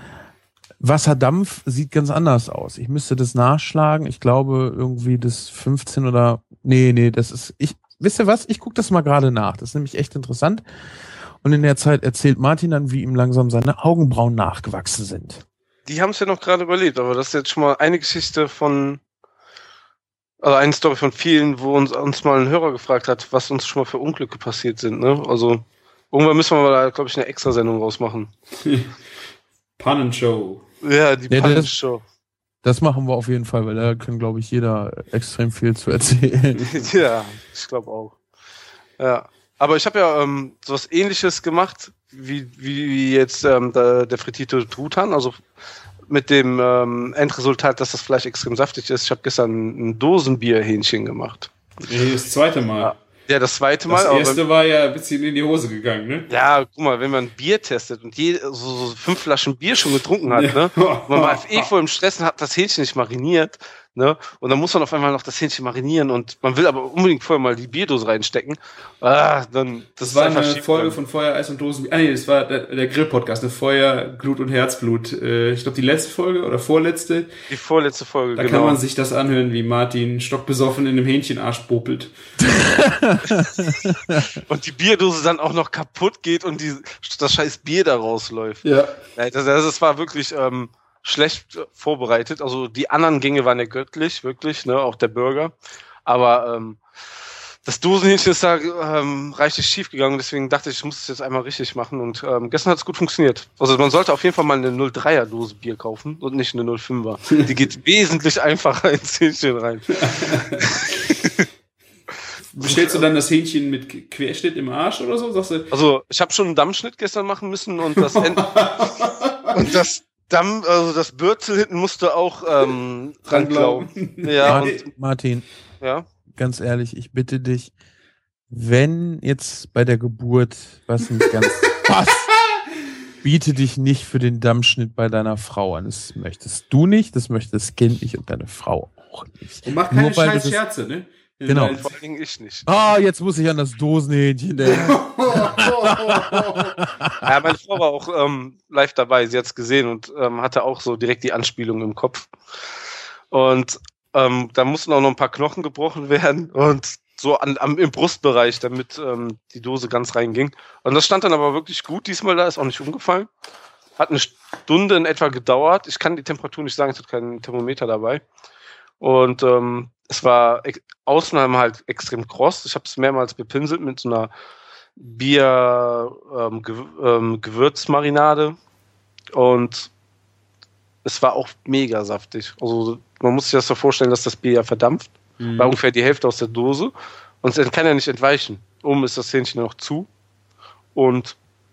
Wasserdampf sieht ganz anders aus. Ich müsste das nachschlagen. Ich glaube irgendwie das 15 oder das ist wisst ihr was? Ich gucke das mal gerade nach. Das ist nämlich echt interessant. Und in der Zeit erzählt Martin dann, wie ihm langsam seine Augenbrauen nachgewachsen sind. Die haben es ja noch gerade überlebt, aber das ist jetzt schon mal eine Geschichte also eine Story von vielen, wo uns mal ein Hörer gefragt hat, was uns schon mal für Unglücke passiert sind. Ne? Also irgendwann müssen wir mal da, glaube ich, eine Extrasendung rausmachen. Pannenshow. Ja, die Pannenshow. Das machen wir auf jeden Fall, weil da kann, glaube ich, jeder extrem viel zu erzählen. Ja, ich glaube auch. Ja, aber ich habe ja sowas Ähnliches gemacht, wie jetzt der frittierte Truthahn, also mit dem Endresultat, dass das Fleisch extrem saftig ist. Ich habe gestern ein Dosenbierhähnchen gemacht. Das zweite Mal. Ja, das zweite Mal. Das erste war ja ein bisschen in die Hose gegangen, ne? Ja, guck mal, wenn man Bier testet und so 5 Flaschen Bier schon getrunken hat, ne? Und man war voll im Stress und hat das Hähnchen nicht mariniert, ne? Und dann muss man auf einmal noch das Hähnchen marinieren und man will aber unbedingt vorher mal die Bierdose reinstecken. Das war eine Folge von Feuer, Eis und Dosen. Das war der Grill-Podcast, eine Feuer, Glut und Herzblut. Ich glaube, die letzte Folge oder vorletzte. Die vorletzte Folge, da kann man sich das anhören, wie Martin stockbesoffen in einem Hähnchenarsch popelt. Und die Bierdose dann auch noch kaputt geht und das scheiß Bier da rausläuft. Ja. Das war wirklich schlecht vorbereitet. Also die anderen Gänge waren ja göttlich, wirklich, ne, auch der Burger. Aber das Dosenhähnchen ist da reichlich schief gegangen, deswegen dachte ich muss es jetzt einmal richtig machen. Und gestern hat es gut funktioniert. Also man sollte auf jeden Fall mal eine 0,3er Dose Bier kaufen und nicht eine 0,5er. Die geht wesentlich einfacher ins Hähnchen rein. Bestellst du dann das Hähnchen mit Querschnitt im Arsch oder so? Sagst du? Also ich habe schon einen Dammschnitt gestern machen müssen und das das Bürzel hinten musste auch dran glauben. Ja, Martin, ja. Ganz ehrlich, ich bitte dich, wenn jetzt bei der Geburt was nicht ganz passt, biete dich nicht für den Dammschnitt bei deiner Frau an. Das möchtest du nicht, das möchte das Kind nicht und deine Frau auch nicht. Und mach keine scheiß Scherze, ne? Genau. Vor allen Dingen ich nicht. Jetzt muss ich an das Dosenhähnchen denken. Ja, meine Frau war auch live dabei, sie hat's gesehen und hatte auch so direkt die Anspielung im Kopf. Und da mussten auch noch ein paar Knochen gebrochen werden und so im Brustbereich, damit die Dose ganz reinging. Und das stand dann aber wirklich gut diesmal da, ist auch nicht umgefallen. Hat eine Stunde in etwa gedauert. Ich kann die Temperatur nicht sagen, ich hatte keinen Thermometer dabei. Und es war außen halt extrem kross. Ich habe es mehrmals bepinselt mit so einer Gewürzmarinade. Und es war auch mega saftig. Also man muss sich das so vorstellen, dass das Bier ja verdampft. War ungefähr die Hälfte aus der Dose. Und es kann ja nicht entweichen. Oben ist das Hähnchen noch zu. Und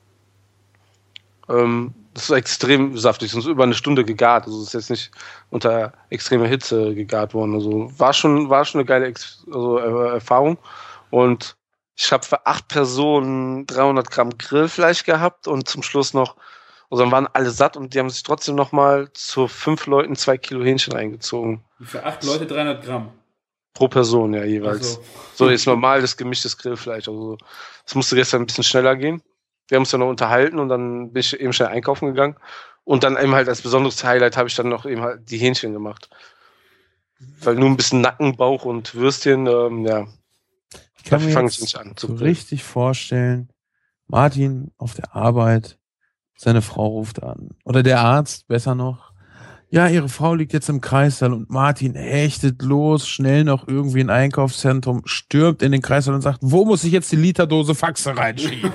das ist extrem saftig. Es ist über eine Stunde gegart. Also es ist jetzt nicht unter extremer Hitze gegart worden. Also war schon eine geile Erfahrung. Und ich habe für 8 Personen 300 Gramm Grillfleisch gehabt und zum Schluss noch, also dann waren alle satt und die haben sich trotzdem nochmal zu 5 Leuten 2 Kilo Hähnchen reingezogen. Für 8 Leute 300 Gramm? Pro Person, ja, jeweils. So ist normal das gemischtes Grillfleisch. Also es musste gestern ein bisschen schneller gehen. Wir haben uns ja noch unterhalten und dann bin ich eben schnell einkaufen gegangen. Und dann eben halt als besonderes Highlight habe ich dann noch eben halt die Hähnchen gemacht. Weil nur ein bisschen Nacken, Bauch und Würstchen, Ich kann mir jetzt so richtig vorstellen, Martin auf der Arbeit, seine Frau ruft an. Oder der Arzt, besser noch. Ja, ihre Frau liegt jetzt im Kreissaal und Martin hechtet los, schnell noch irgendwie in ein Einkaufszentrum, stürmt in den Kreissaal und sagt, wo muss ich jetzt die Literdose Faxe reinschieben?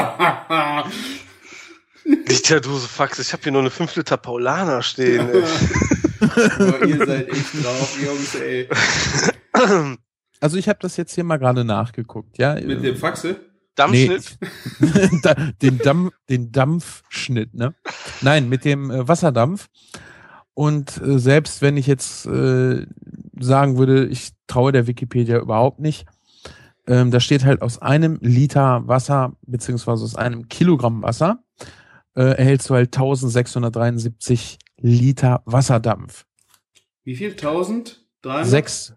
Literdose Faxe, ich habe hier nur eine 5 Liter Paulaner stehen. Boah, ihr seid echt drauf, Jungs, ey. Also ich habe das jetzt hier mal gerade nachgeguckt, ja. Mit dem Faxe? Dampfschnitt? Nee, den Dampfschnitt, ne? Nein, mit dem Wasserdampf. Und selbst wenn ich jetzt sagen würde, ich traue der Wikipedia überhaupt nicht, da steht halt aus einem Liter Wasser, beziehungsweise aus einem Kilogramm Wasser, erhältst du halt 1673 Liter Wasserdampf. Wie viel? 1300?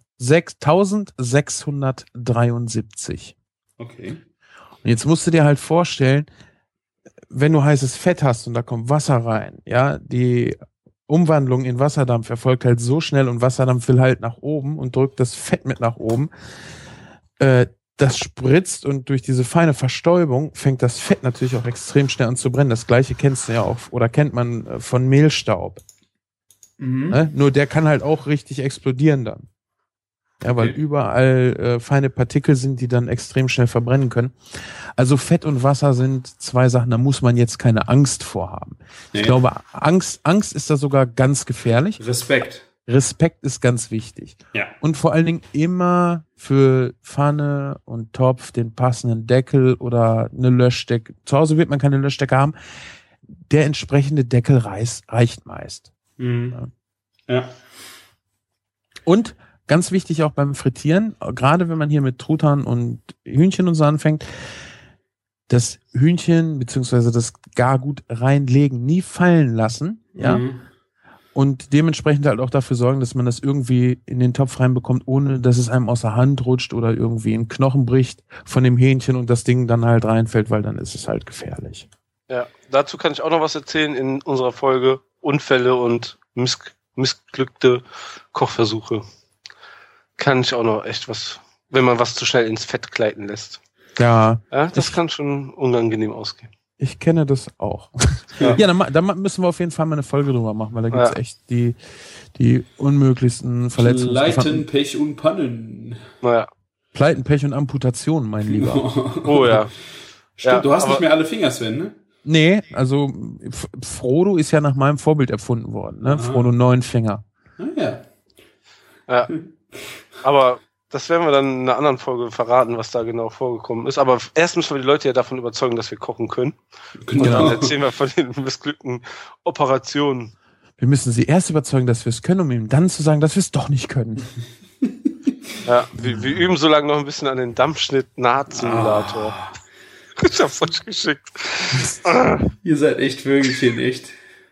6673. Okay. Und jetzt musst du dir halt vorstellen, wenn du heißes Fett hast und da kommt Wasser rein, ja, die Umwandlung in Wasserdampf erfolgt halt so schnell und Wasserdampf will halt nach oben und drückt das Fett mit nach oben. Das spritzt und durch diese feine Verstäubung fängt das Fett natürlich auch extrem schnell an zu brennen. Das gleiche kennst du ja auch oder kennt man von Mehlstaub. Mhm. Nur der kann halt auch richtig explodieren dann. Ja, weil überall feine Partikel sind, die dann extrem schnell verbrennen können. Also Fett und Wasser sind 2 Sachen, da muss man jetzt keine Angst vor haben. Nee. Ich glaube, Angst ist da sogar ganz gefährlich. Respekt ist ganz wichtig. Ja. Und vor allen Dingen immer für Pfanne und Topf den passenden Deckel oder eine Löschdecke. Zu Hause wird man keine Löschdecke haben. Der entsprechende Deckel reicht meist. Mhm. Ja. Und ganz wichtig auch beim Frittieren, gerade wenn man hier mit Truthahn und Hühnchen und so anfängt, das Hühnchen bzw. das Gargut reinlegen, nie fallen lassen, ja, und dementsprechend halt auch dafür sorgen, dass man das irgendwie in den Topf reinbekommt, ohne dass es einem aus der Hand rutscht oder irgendwie ein Knochen bricht von dem Hähnchen und das Ding dann halt reinfällt, weil dann ist es halt gefährlich. Ja, dazu kann ich auch noch was erzählen in unserer Folge Unfälle und missglückte Kochversuche. Kann ich auch noch echt was, wenn man was zu schnell ins Fett gleiten lässt. Ja. Das kann schon unangenehm ausgehen. Ich kenne das auch. Ja, dann müssen wir auf jeden Fall mal eine Folge drüber machen, weil da gibt es echt die unmöglichsten Verletzungen. Pleiten, Pech und Pannen. Naja. Pleiten, Pech und Amputationen, mein Lieber. Oh ja. Stimmt, du hast nicht mehr alle Finger, Sven, ne? Nee, also Frodo ist ja nach meinem Vorbild erfunden worden, ne? Frodo 9 Finger. Ah, ja. Ja. Aber das werden wir dann in einer anderen Folge verraten, was da genau vorgekommen ist. Aber erst müssen wir die Leute ja davon überzeugen, dass wir kochen können. Und dann erzählen wir von den missglückten Operationen. Wir müssen sie erst überzeugen, dass wir es können, um ihm dann zu sagen, dass wir es doch nicht können. Ja, wir üben so lange noch ein bisschen an den Dampfschnitt-Naht-Simulator. Ich hab's euch geschickt. Ihr seid echt Vögelchen, echt.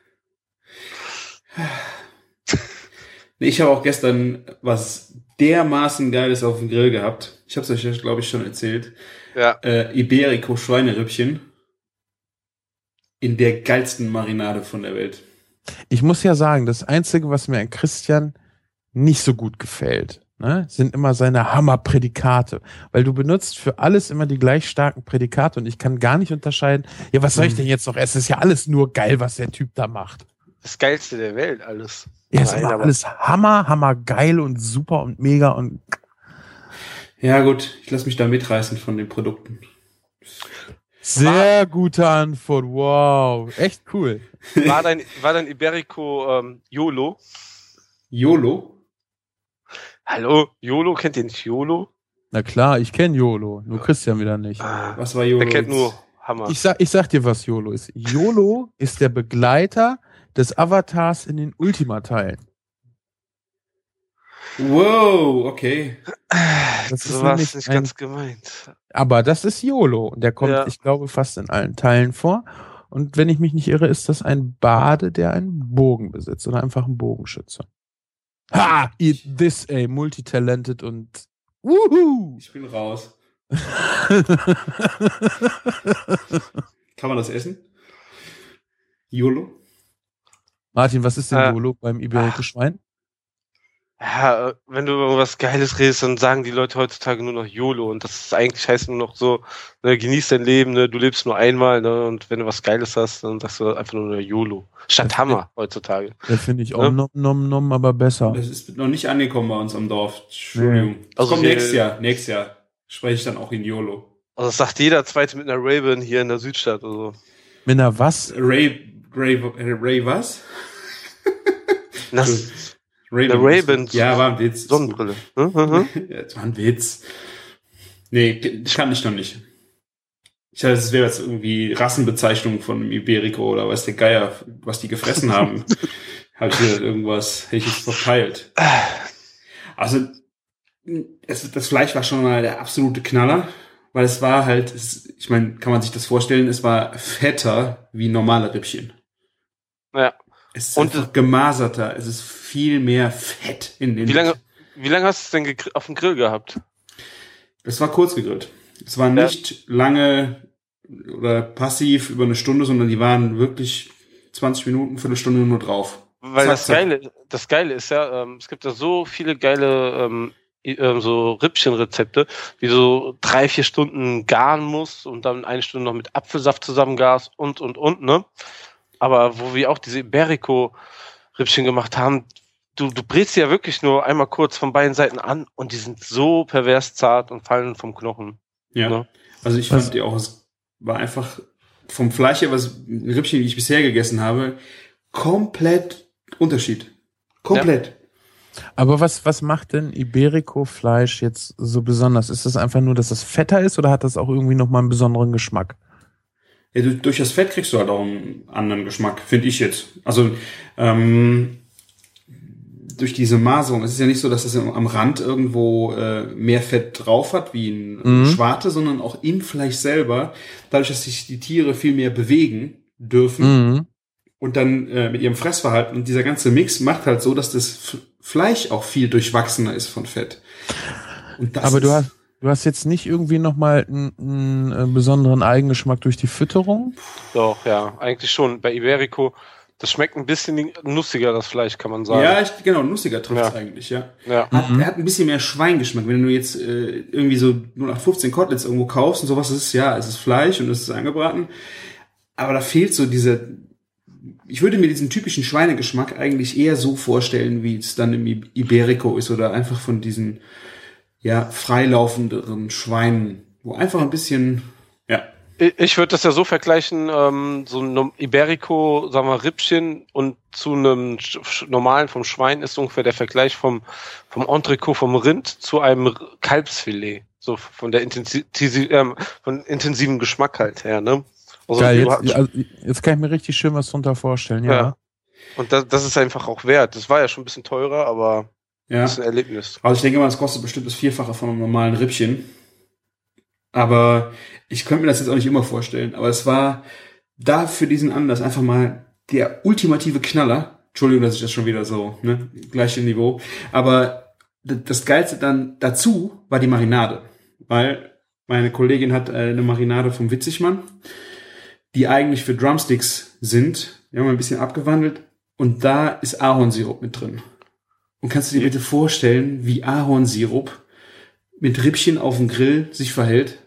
Ich habe auch gestern was dermaßen Geiles auf dem Grill gehabt. Ich habe es euch, glaube ich, schon erzählt. Ja. Iberico Schweinerippchen in der geilsten Marinade von der Welt. Ich muss ja sagen, das Einzige, was mir an Christian nicht so gut gefällt, ne, sind immer seine Hammerprädikate. Weil du benutzt für alles immer die gleich starken Prädikate und ich kann gar nicht unterscheiden, ja, was soll ich denn jetzt noch essen? Es ist ja alles nur geil, was der Typ da macht. Das Geilste der Welt, alles. Ja, ist immer alles hammer geil und super und mega und... Ja gut, ich lasse mich da mitreißen von den Produkten. Sehr gute Antwort, wow, echt cool. War dein Iberico YOLO? YOLO? Hallo, YOLO, kennt ihr nicht YOLO? Na klar, ich kenne YOLO, nur Christian wieder nicht. Was war YOLO? Der kennt nur Hammer. Ich sag dir, was YOLO ist. YOLO ist der Begleiter des Avatars in den Ultima-Teilen. Wow, okay. Das so war es nicht ganz gemeint. Aber das ist YOLO und der kommt, ich glaube, fast in allen Teilen vor. Und wenn ich mich nicht irre, ist das ein Bade, der einen Bogen besitzt oder einfach ein Bogenschütze. Ha! Eat this, ey, multitalented und wuhu! Ich bin raus. Kann man das essen? YOLO? Martin, was ist denn YOLO beim Iberico Schwein? Ja, wenn du über was Geiles redest, dann sagen die Leute heutzutage nur noch YOLO und das ist eigentlich heißt nur noch so, ne, genieß dein Leben, ne, du lebst nur einmal, ne, und wenn du was Geiles hast, dann sagst du einfach nur YOLO. Statt Hammer heutzutage. Das finde ich auch nom, aber besser. Das ist noch nicht angekommen bei uns am Dorf. Entschuldigung. Das Also kommt nächstes Jahr spreche ich dann auch in YOLO. Also das sagt jeder Zweite mit einer Ray-Ban hier in der Südstadt. Also. Mit einer was? Ray was? Eine Ray-Ban. Ja, war ein Witz. Sonnenbrille. Ja, das war ein Witz. Nee, ich kann ich noch nicht. Ich dachte, es wäre jetzt irgendwie Rassenbezeichnung von Iberico oder weiß der Geier, was die gefressen haben. Habe ich wieder irgendwas, hätte ich jetzt verpeilt. Also, das Fleisch war schon mal der absolute Knaller, weil es war halt, ich meine, kann man sich das vorstellen, es war fetter wie normale Rippchen. Ja. Es ist einfach gemaserter, es ist viel mehr Fett in den... Wie lange hast du es denn auf dem Grill gehabt? Es war kurz gegrillt. Es war nicht lange oder passiv über eine Stunde, sondern die waren wirklich 20 Minuten, Viertelstunde nur drauf. Weil das Geile ist ja, es gibt ja so viele geile so Rippchenrezepte, wie du 3-4 Stunden garen musst und dann 1 Stunde noch mit Apfelsaft zusammengarst und, ne? Aber wo wir auch diese Iberico-Rippchen gemacht haben, du brätst sie ja wirklich nur einmal kurz von beiden Seiten an und die sind so pervers zart und fallen vom Knochen. Ja, ne? Also ich fand die auch, es war einfach vom Fleisch her, ein Rippchen, die ich bisher gegessen habe, komplett Unterschied. Komplett. Ja. Aber was macht denn Iberico-Fleisch jetzt so besonders? Ist das einfach nur, dass es fetter ist oder hat das auch irgendwie nochmal einen besonderen Geschmack? Ja, durch das Fett kriegst du halt auch einen anderen Geschmack, finde ich jetzt. Also durch diese Maserung, es ist ja nicht so, dass es am Rand irgendwo mehr Fett drauf hat wie ein Schwarte, sondern auch im Fleisch selber, dadurch, dass sich die Tiere viel mehr bewegen dürfen und dann mit ihrem Fressverhalten und dieser ganze Mix macht halt so, dass das Fleisch auch viel durchwachsener ist von Fett. Und das aber du hast jetzt nicht irgendwie nochmal einen besonderen Eigengeschmack durch die Fütterung? Doch, ja, eigentlich schon. Bei Iberico, das schmeckt ein bisschen nussiger, das Fleisch, kann man sagen. Ja, genau, nussiger trifft es eigentlich, ja. Er hat ein bisschen mehr Schweingeschmack. Wenn du jetzt irgendwie so 0815 Koteletts irgendwo kaufst und sowas, es ist Fleisch und es ist angebraten. Aber da fehlt so ich würde mir diesen typischen Schweinegeschmack eigentlich eher so vorstellen, wie es dann im Iberico ist oder einfach von diesen freilaufenderen Schweinen, wo einfach ein bisschen, Ich würde das ja so vergleichen, so ein Iberico, sagen wir, Rippchen und zu einem normalen vom Schwein ist ungefähr der Vergleich vom Entrecot vom Rind zu einem Kalbsfilet. So von der von intensiven Geschmack halt her, ne? Also Geil, jetzt kann ich mir richtig schön was drunter vorstellen, ja. Und das ist einfach auch wert. Das war ja schon ein bisschen teurer, aber das ist ein Erlebnis. Also ich denke mal, es kostet bestimmt das Vierfache von einem normalen Rippchen. Aber ich könnte mir das jetzt auch nicht immer vorstellen. Aber es war da für diesen Anlass einfach mal der ultimative Knaller. Entschuldigung, dass ich das schon wieder so, ne, gleiche Niveau. Aber das Geilste dann dazu war die Marinade. Weil meine Kollegin hat eine Marinade vom Witzigmann, die eigentlich für Drumsticks sind. Wir haben ein bisschen abgewandelt. Und da ist Ahornsirup mit drin. Und kannst du dir bitte vorstellen, wie Ahornsirup mit Rippchen auf dem Grill sich verhält?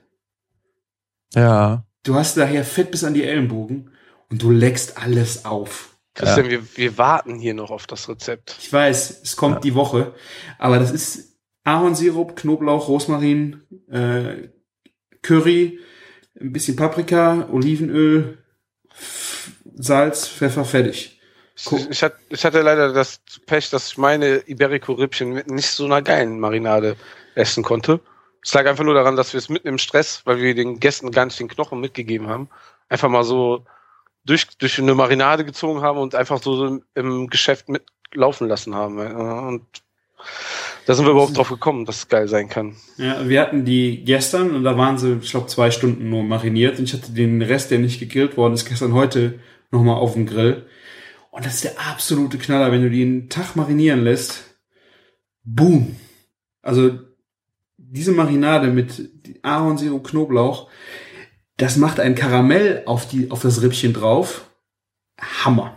Ja. Du hast daher Fett bis an die Ellenbogen und du leckst alles auf. Christian, wir warten hier noch auf das Rezept. Ich weiß, es kommt die Woche, aber das ist Ahornsirup, Knoblauch, Rosmarin, Curry, ein bisschen Paprika, Olivenöl, Salz, Pfeffer, fertig. Ich hatte leider das Pech, dass ich meine Iberico-Rippchen mit nicht so einer geilen Marinade essen konnte. Es lag einfach nur daran, dass wir es mitten im Stress, weil wir den Gästen gar nicht den Knochen mitgegeben haben, einfach mal so durch eine Marinade gezogen haben und einfach so im Geschäft mitlaufen lassen haben. Und da sind wir überhaupt drauf gekommen, dass es geil sein kann. Ja, wir hatten die gestern und da waren sie, ich glaube, 2 Stunden nur mariniert und ich hatte den Rest, der nicht gegrillt worden ist, gestern heute nochmal auf dem Grill. Und das ist der absolute Knaller, wenn du die einen Tag marinieren lässt. Boom! Also diese Marinade mit Ahornsirup, Knoblauch, das macht ein Karamell auf das Rippchen drauf. Hammer.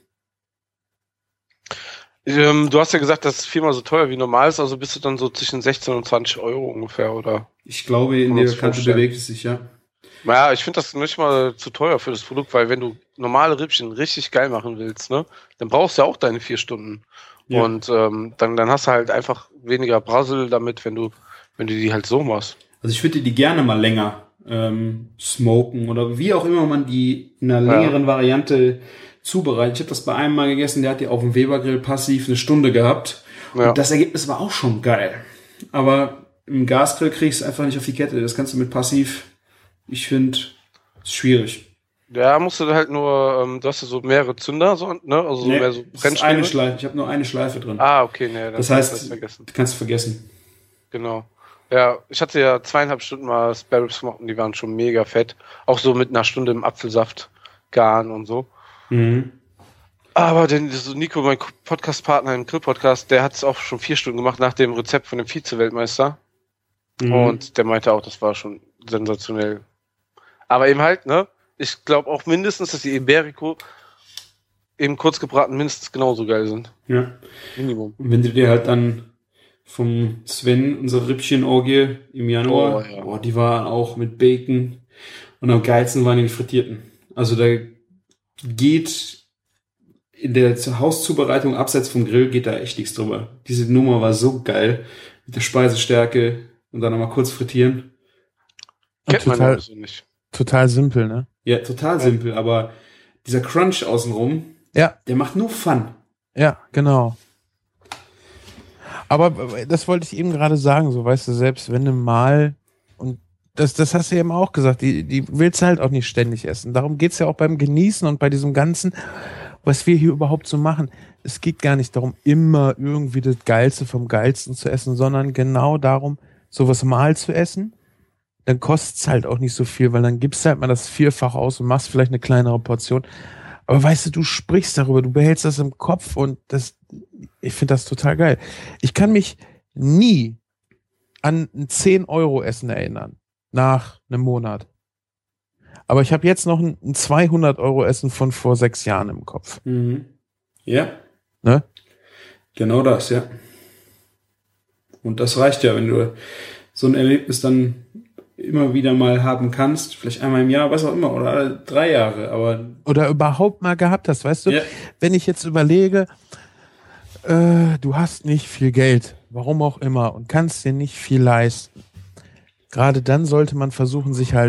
Du hast ja gesagt, das ist 4-mal so teuer wie normal ist, also bist du dann so zwischen 16 und 20 Euro ungefähr, oder? Ich glaube, in der Kante bewegt es sich, ja. Naja, ich finde das nicht mal zu teuer für das Produkt, weil wenn du normale Rippchen richtig geil machen willst, ne, dann brauchst du ja auch deine 4 Stunden. Ja. Und dann hast du halt einfach weniger Brassel damit, wenn du die halt so machst. Also ich würde die gerne mal länger smoken oder wie auch immer man die in einer längeren Variante zubereitet. Ich habe das bei einem mal gegessen, der hat die auf dem Webergrill passiv 1 Stunde gehabt. Ja. Und das Ergebnis war auch schon geil. Aber im Gasgrill kriegst du einfach nicht auf die Kette. Das kannst du mit passiv, ich finde, ist schwierig. Ja, musst du halt nur, du hast ja so mehrere Zünder, so, ne? Also so mehr so Brennstäbe. Eine Schleife. Ich habe nur eine Schleife drin. Ah, okay, ne. Das heißt, kannst du vergessen. Genau. Ja, ich hatte ja 2,5 Stunden mal Spare Ribs gemacht und die waren schon mega fett. Auch so mit 1 Stunde im Apfelsaft garen und so. Mhm. Aber Nico, mein Podcast-Partner im Grill-Podcast, der hat es auch schon 4 Stunden gemacht nach dem Rezept von dem Vize-Weltmeister. Mhm. Und der meinte auch, das war schon sensationell. Aber eben halt, ne? Ich glaube auch mindestens, dass die Iberico eben kurz gebraten mindestens genauso geil sind. Ja. Minimum. Und wenn du dir halt dann vom Sven, unsere Rippchen-Orgie im Januar, die waren auch mit Bacon und am geilsten waren die frittierten. Also da geht in der Hauszubereitung abseits vom Grill geht da echt nichts drüber. Diese Nummer war so geil mit der Speisestärke und dann nochmal kurz frittieren. Kennt man ja so nicht. Total simpel, ne? Ja, total simpel, aber dieser Crunch außenrum, der macht nur Fun. Ja, genau. Aber das wollte ich eben gerade sagen, so weißt du, selbst wenn du mal, und das hast du eben auch gesagt, die willst du halt auch nicht ständig essen. Darum geht's ja auch beim Genießen und bei diesem Ganzen, was wir hier überhaupt so machen. Es geht gar nicht darum, immer irgendwie das Geilste vom Geilsten zu essen, sondern genau darum, sowas mal zu essen. Dann kostet's halt auch nicht so viel, weil dann gibst du halt mal das 4-fach aus und machst vielleicht eine kleinere Portion. Aber weißt du sprichst darüber, du behältst das im Kopf und ich finde das total geil. Ich kann mich nie an ein 10-Euro-Essen erinnern, nach einem Monat. Aber ich habe jetzt noch ein 200-Euro-Essen von vor 6 Jahren im Kopf. Mhm. Ja. Ne? Genau das, ja. Und das reicht ja, wenn du so ein Erlebnis dann immer wieder mal haben kannst, vielleicht einmal im Jahr, was auch immer, oder alle 3 Jahre, aber... Oder überhaupt mal gehabt hast, weißt du? Ja. Wenn ich jetzt überlege, du hast nicht viel Geld, warum auch immer, und kannst dir nicht viel leisten. Gerade dann sollte man versuchen, sich halt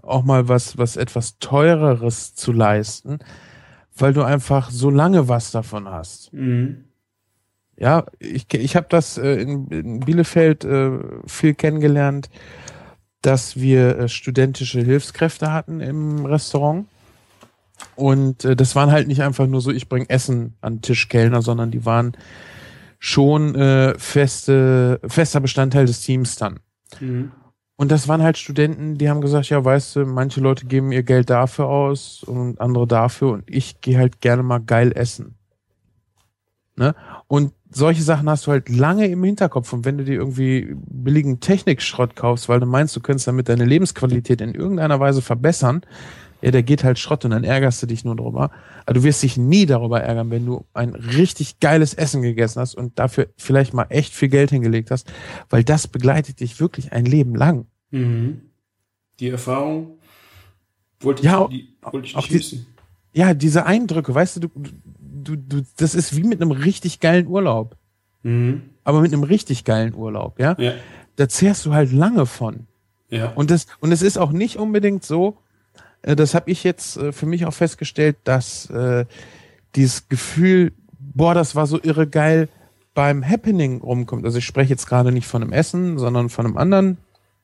auch mal was etwas Teureres zu leisten, weil du einfach so lange was davon hast. Mhm. Ja, ich habe das in Bielefeld viel kennengelernt, dass wir studentische Hilfskräfte hatten im Restaurant. Und das waren halt nicht einfach nur so, ich bringe Essen an den Tisch, Kellner, sondern die waren schon fester Bestandteil des Teams dann. Mhm. Und das waren halt Studenten, die haben gesagt, ja, weißt du, manche Leute geben ihr Geld dafür aus und andere dafür und ich gehe halt gerne mal geil essen. Ne? Und solche Sachen hast du halt lange im Hinterkopf. Und wenn du dir irgendwie billigen Technikschrott kaufst, weil du meinst, du könntest damit deine Lebensqualität in irgendeiner Weise verbessern, ja, der geht halt Schrott und dann ärgerst du dich nur drüber. Aber du wirst dich nie darüber ärgern, wenn du ein richtig geiles Essen gegessen hast und dafür vielleicht mal echt viel Geld hingelegt hast, weil das begleitet dich wirklich ein Leben lang. Mhm. Die Erfahrung wollte ich nicht missen. Ja, diese Eindrücke, weißt du, das ist wie mit einem richtig geilen Urlaub. Mhm. Aber mit einem richtig geilen Urlaub, ja? Ja. Da zehrst du halt lange von. Ja. Und es ist auch nicht unbedingt so, das habe ich jetzt für mich auch festgestellt, dass dieses Gefühl, boah, das war so irre geil, beim Happening rumkommt. Also ich spreche jetzt gerade nicht von einem Essen, sondern von einem anderen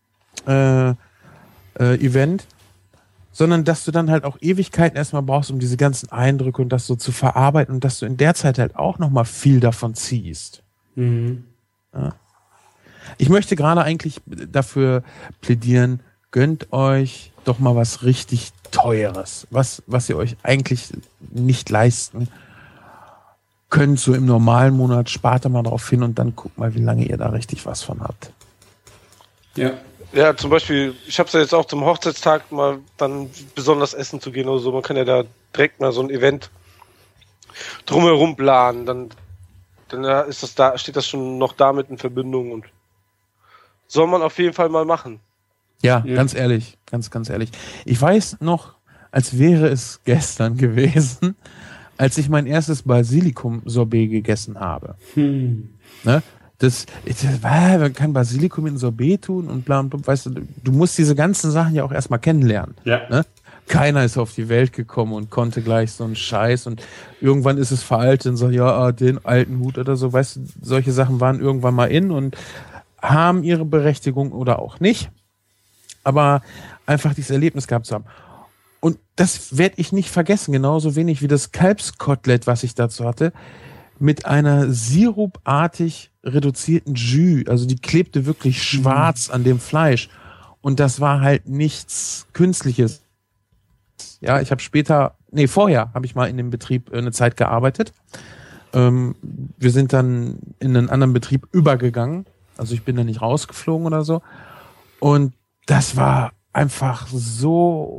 Event, sondern dass du dann halt auch Ewigkeiten erstmal brauchst, um diese ganzen Eindrücke und das so zu verarbeiten und dass du in der Zeit halt auch nochmal viel davon ziehst. Mhm. Ja. Ich möchte gerade eigentlich dafür plädieren, gönnt euch doch mal was richtig Teures, was ihr euch eigentlich nicht leisten könnt, so im normalen Monat, spart da mal drauf hin und dann guckt mal, wie lange ihr da richtig was von habt. Ja. Ja, zum Beispiel, ich habe es ja jetzt auch zum Hochzeitstag mal dann besonders essen zu gehen oder so. Man kann ja da direkt mal so ein Event drumherum planen. Dann ist das da, steht das schon noch damit in Verbindung und soll man auf jeden Fall mal machen. Ja, ganz ehrlich, ganz ehrlich. Ich weiß noch, als wäre es gestern gewesen, als ich mein erstes Basilikum-Sorbet gegessen habe. Ne? Man kann Basilikum in Sorbet tun und bla und bla, weißt du musst diese ganzen Sachen ja auch erstmal kennenlernen. Ja. Ne? Keiner ist auf die Welt gekommen und konnte gleich so einen Scheiß und irgendwann ist es veraltet und so, ja, den alten Hut oder so, weißt du, solche Sachen waren irgendwann mal in und haben ihre Berechtigung oder auch nicht. Aber einfach dieses Erlebnis gehabt zu haben. Und das werde ich nicht vergessen, genauso wenig wie das Kalbskotelett, was ich dazu hatte, mit einer sirupartig reduzierten Jus. Also die klebte wirklich schwarz an dem Fleisch. Und das war halt nichts Künstliches. Ja, ich habe vorher habe ich mal in dem Betrieb eine Zeit gearbeitet. Wir sind dann in einen anderen Betrieb übergegangen. Also ich bin da nicht rausgeflogen oder so. Und das war einfach so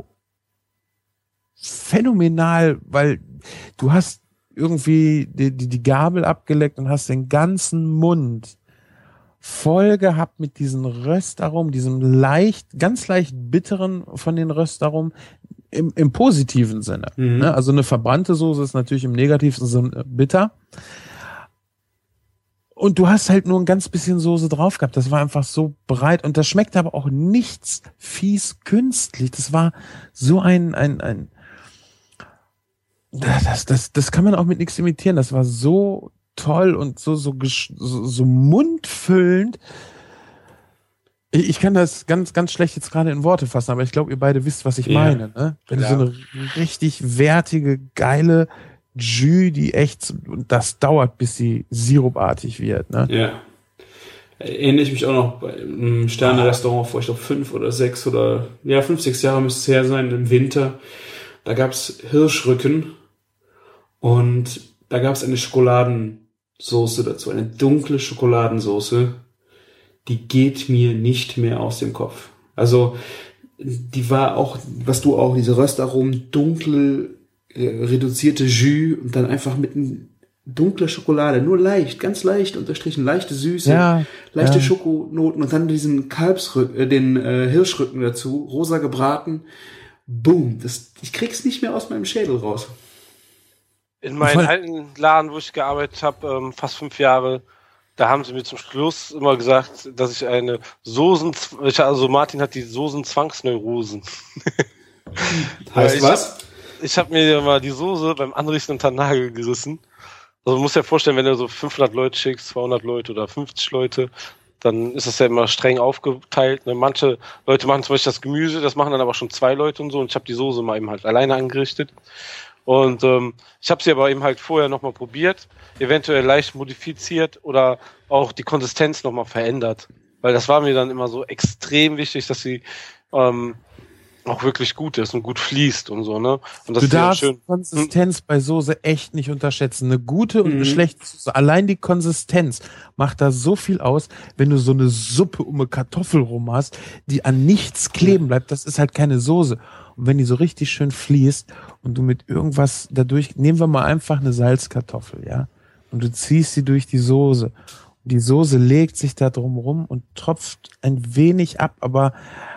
phänomenal, weil du hast irgendwie die Gabel abgeleckt und hast den ganzen Mund voll gehabt mit diesen Röstaromen, diesem ganz leicht bitteren von den Röstaromen im positiven Sinne. Mhm. Ne? Also eine verbrannte Soße ist natürlich im negativsten Sinne bitter. Und du hast halt nur ein ganz bisschen Soße drauf gehabt. Das war einfach so breit und das schmeckt aber auch nichts fies künstlich. Das war so das kann man auch mit nichts imitieren. Das war so toll und so mundfüllend. Ich kann das ganz, ganz schlecht jetzt gerade in Worte fassen, aber ich glaube, ihr beide wisst, was ich meine. Ne? Wenn du so eine richtig wertige, geile Jus, die echt, und das dauert, bis sie sirupartig wird. Ne? Ja. Erinnere ich mich auch noch bei einem Sterne-Restaurant vor, ich glaube 5 oder 6 oder, 5, 6 Jahre müsste es her sein, im Winter. Da gab's Hirschrücken und da gab's eine Schokoladensoße dazu, eine dunkle Schokoladensoße. Die geht mir nicht mehr aus dem Kopf. Also, die war auch, was du auch, diese Röstaromen, dunkel, reduzierte Jus und dann einfach mit dunkler Schokolade, nur leicht, ganz leicht unterstrichen, leichte Süße, leichte Schokonoten und dann diesen den Hirschrücken dazu, rosa gebraten. Boom, ich krieg's nicht mehr aus meinem Schädel raus. In meinem alten Laden, wo ich gearbeitet habe, fast 5 Jahre, da haben sie mir zum Schluss immer gesagt, dass ich eine also Martin hat die Soßen-Zwangsneurosen. Heißt was? Ich habe mir mal die Soße beim Anrichten unter den Nagel gerissen. Also du musst dir vorstellen, wenn du so 500 Leute schickst, 200 Leute oder 50 Leute, dann ist das ja immer streng aufgeteilt. Ne? Manche Leute machen zum Beispiel das Gemüse, das machen dann aber schon 2 Leute und so. Und ich habe die Soße mal eben halt alleine angerichtet. Und ich habe sie aber eben halt vorher nochmal probiert, eventuell leicht modifiziert oder auch die Konsistenz nochmal verändert. Weil das war mir dann immer so extrem wichtig, dass sie auch wirklich gut ist und gut fließt und so, ne? Und das Du darfst schön. Konsistenz bei Soße echt nicht unterschätzen. Eine gute und eine schlechte Soße. Allein die Konsistenz macht da so viel aus, wenn du so eine Suppe um eine Kartoffel rum hast, die an nichts kleben bleibt. Das ist halt keine Soße. Und wenn die so richtig schön fließt und du mit irgendwas dadurch, nehmen wir mal einfach eine Salzkartoffel, ja? Und du ziehst sie durch die Soße. Und die Soße legt sich da drum rum und tropft ein wenig ab, aber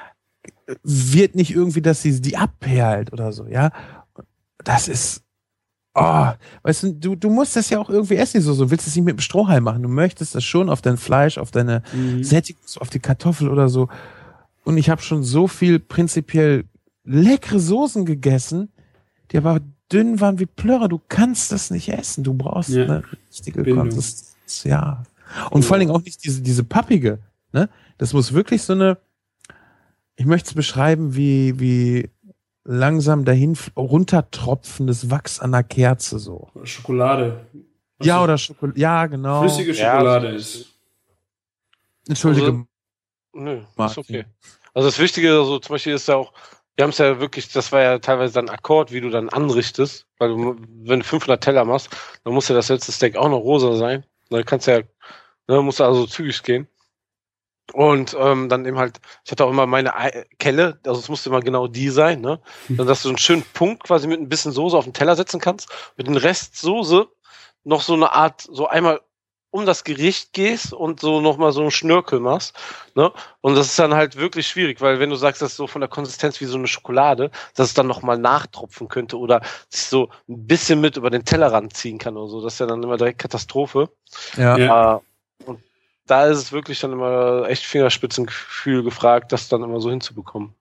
wird nicht irgendwie, dass sie die abperlt oder so, ja. Das ist, weißt du, du musst das ja auch irgendwie essen, die Soße. Du willst es nicht mit dem Strohhalm machen. Du möchtest das schon auf dein Fleisch, auf deine Sättigung, auf die Kartoffel oder so. Und ich habe schon so viel prinzipiell leckere Soßen gegessen, die aber dünn waren wie Plörre. Du kannst das nicht essen. Du brauchst eine richtige Konsistenz, ja. Und vor allen Dingen auch nicht diese pappige, ne? Das muss wirklich so eine, ich möchte es beschreiben wie langsam dahin runtertropfendes Wachs an der Kerze so. Schokolade. Ja, oder Schokolade. Ja, genau. Flüssige Schokolade ist. Entschuldige. Also, nö, ist okay. Also das Wichtige, also zum Beispiel ist ja auch, wir haben es ja wirklich, das war ja teilweise dann Akkord, wie du dann anrichtest, weil du, wenn du 500 Teller machst, dann muss ja das letzte Steak auch noch rosa sein. Dann kannst du ja, ne, musst du also zügig gehen. Und dann eben halt, ich hatte auch immer meine Kelle, also es musste immer genau die sein, ne? Dann, dass du einen schönen Punkt quasi mit ein bisschen Soße auf den Teller setzen kannst, mit dem Rest Soße noch so eine Art, so einmal um das Gericht gehst und so nochmal so einen Schnörkel machst, ne? Und das ist dann halt wirklich schwierig, weil wenn du sagst, das ist so von der Konsistenz wie so eine Schokolade, dass es dann nochmal nachtropfen könnte oder sich so ein bisschen mit über den Tellerrand ziehen kann oder so, das ist ja dann immer direkt Katastrophe. Ja. Und da ist es wirklich dann immer echt Fingerspitzengefühl gefragt, das dann immer so hinzubekommen.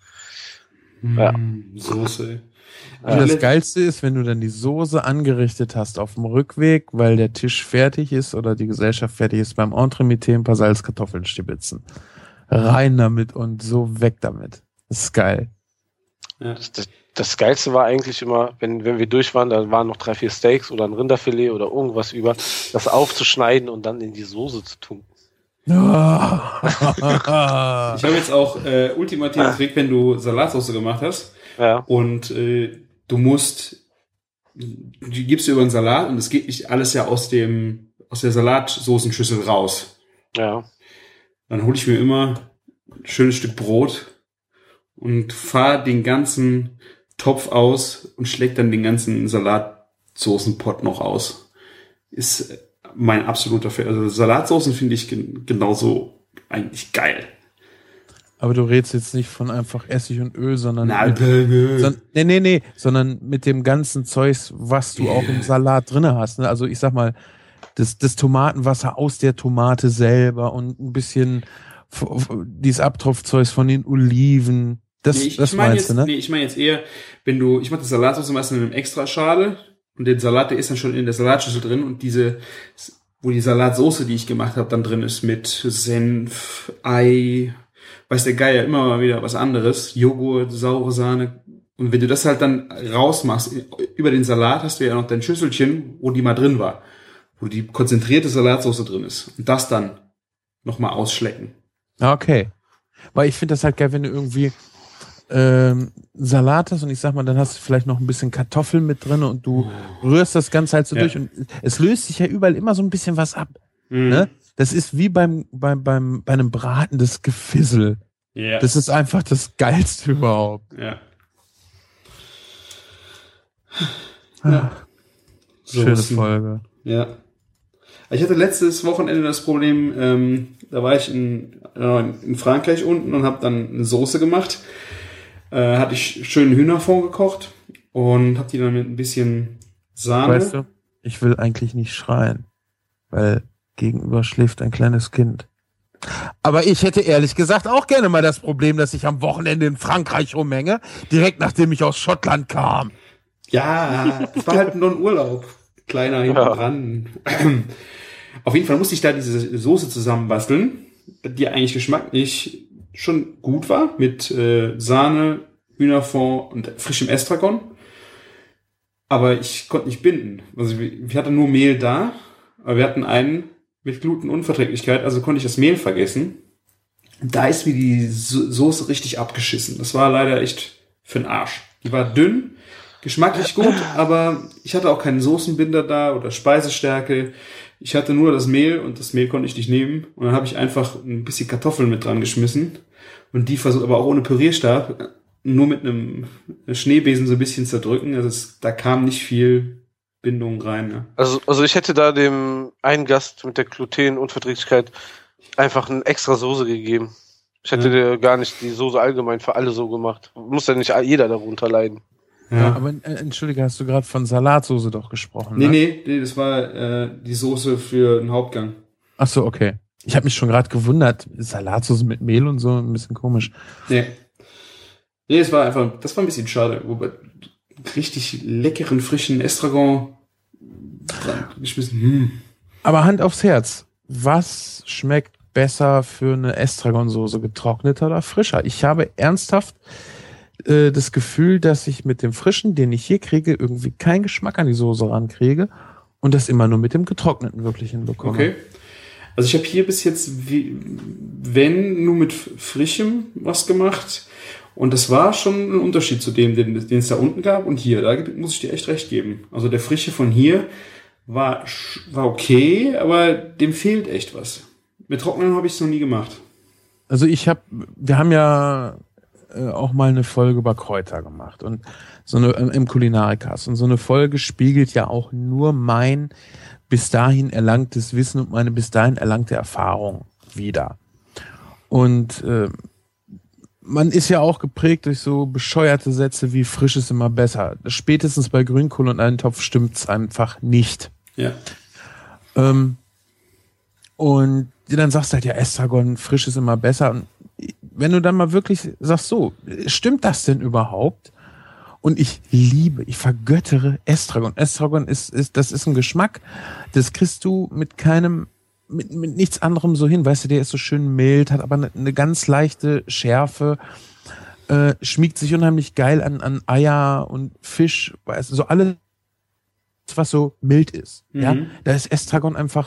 Soße. Und das Geilste ist, wenn du dann die Soße angerichtet hast auf dem Rückweg, weil der Tisch fertig ist oder die Gesellschaft fertig ist, beim Entremets ein paar Salzkartoffeln stibitzen. Rein damit und so weg damit. Das ist geil. Ja. Das Geilste war eigentlich immer, wenn wir durch waren, da waren noch 3, 4 Steaks oder ein Rinderfilet oder irgendwas über, das aufzuschneiden und dann in die Soße zu tunken. Ich habe jetzt auch ultimativen Trick, wenn du Salatsauce gemacht hast und du gibst dir über den Salat und es geht nicht alles ja aus der Salatsoßenschüssel raus. Ja. Dann hole ich mir immer ein schönes Stück Brot und fahre den ganzen Topf aus und schlägt dann den ganzen Salatsoßenpott noch aus. Ist mein absoluter Fall. Also Salatsoßen finde ich genauso eigentlich geil. Aber du redest jetzt nicht von einfach Essig und Öl, sondern sondern mit dem ganzen Zeugs, was du auch im Salat drinne hast. Ne? Also ich sag mal, das Tomatenwasser aus der Tomate selber und ein bisschen dieses Abtropfzeugs von den Oliven. Das meinst du, ne? Nee, ich meine jetzt eher, ich mache die Salatsauce meistens in einem Extraschale und den Salat, der ist dann schon in der Salatschüssel drin und wo die Salatsauce, die ich gemacht habe, dann drin ist mit Senf, Ei, weiß der Geier, immer mal wieder was anderes, Joghurt, saure Sahne. Und wenn du das halt dann rausmachst, über den Salat hast du ja noch dein Schüsselchen, wo die mal drin war, wo die konzentrierte Salatsauce drin ist. Und das dann nochmal ausschlecken. Okay. Weil ich finde das halt geil, wenn du irgendwie Salat hast und ich sag mal, dann hast du vielleicht noch ein bisschen Kartoffeln mit drin und du rührst das Ganze halt so durch und es löst sich ja überall immer so ein bisschen was ab. Ne? Das ist wie bei einem Braten, das Gefissel. Yeah. Das ist einfach das Geilste überhaupt. Ja. Schöne Folge. Ja. Ich hatte letztes Wochenende das Problem, da war ich in Frankreich unten und habe dann eine Soße gemacht. Hatte ich schönen Hühnerfond gekocht und habe die dann mit ein bisschen Sahne. Weißt du, ich will eigentlich nicht schreien, weil gegenüber schläft ein kleines Kind. Aber ich hätte ehrlich gesagt auch gerne mal das Problem, dass ich am Wochenende in Frankreich rumhänge, direkt nachdem ich aus Schottland kam. Ja, das war halt nur ein Urlaub. Kleiner hinten dran. Auf jeden Fall musste ich da diese Soße zusammenbasteln, die eigentlich geschmacklich schon gut war, mit Sahne, Hühnerfond und frischem Estragon. Aber ich konnte nicht binden. Also wir hatten nur Mehl da, aber wir hatten einen mit Glutenunverträglichkeit, also konnte ich das Mehl vergessen. Da ist mir die Soße richtig abgeschissen. Das war leider echt für den Arsch. Die war dünn, geschmacklich gut, aber ich hatte auch keinen Soßenbinder da oder Speisestärke. Ich hatte nur das Mehl und das Mehl konnte ich nicht nehmen. Und dann habe ich einfach ein bisschen Kartoffeln mit dran geschmissen und die versucht, aber auch ohne Pürierstab, nur mit einem Schneebesen so ein bisschen zerdrücken. Also da kam nicht viel Bindung rein. Ne? Also ich hätte da dem einen Gast mit der Glutenunverträglichkeit einfach eine extra Soße gegeben. Ich hätte dir gar nicht die Soße allgemein für alle so gemacht. Muss ja nicht jeder darunter leiden. Ja, aber entschuldige, hast du gerade von Salatsoße doch gesprochen? Nee, das war die Soße für den Hauptgang. Ach so, okay. Ich habe mich schon gerade gewundert. Salatsoße mit Mehl und so, ein bisschen komisch. Nee, das war ein bisschen schade. Wobei richtig leckeren, frischen Estragon dran geschmissen. Aber Hand aufs Herz. Was schmeckt besser für eine Estragonsoße, getrockneter oder frischer? Ich habe ernsthaft das Gefühl, dass ich mit dem Frischen, den ich hier kriege, irgendwie keinen Geschmack an die Soße rankriege und das immer nur mit dem Getrockneten wirklich hinbekomme. Okay. Also ich habe hier bis jetzt, wenn nur mit Frischem was gemacht und das war schon ein Unterschied zu dem, den es da unten gab und hier. Da muss ich dir echt recht geben. Also der Frische von hier war okay, aber dem fehlt echt was. Mit Trocknen habe ich es noch nie gemacht. Also wir haben ja auch mal eine Folge über Kräuter gemacht und so eine im Kulinarikast und so eine Folge spiegelt ja auch nur mein bis dahin erlangtes Wissen und meine bis dahin erlangte Erfahrung wider. Und man ist ja auch geprägt durch so bescheuerte Sätze wie frisch ist immer besser. Spätestens bei Grünkohl und Eintopf stimmt's einfach nicht. Ja. Und dann sagst du halt, ja, Estragon, frisch ist immer besser. Und wenn du dann mal wirklich sagst, so, stimmt das denn überhaupt? Und ich vergöttere Estragon. Estragon das ist ein Geschmack, das kriegst du mit nichts anderem so hin. Weißt du, der ist so schön mild, hat aber eine ganz leichte Schärfe, schmiegt sich unheimlich geil an Eier und Fisch, weißt du, so alles, was so mild ist. Mhm. Ja, da ist Estragon einfach,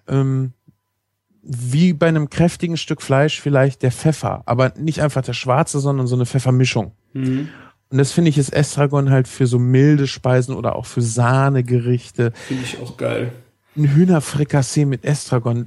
wie bei einem kräftigen Stück Fleisch vielleicht der Pfeffer, aber nicht einfach der schwarze, sondern so eine Pfeffermischung. Mhm. Und das finde ich ist Estragon halt für so milde Speisen oder auch für Sahnegerichte. Finde ich auch geil. Ein Hühnerfrikassee mit Estragon.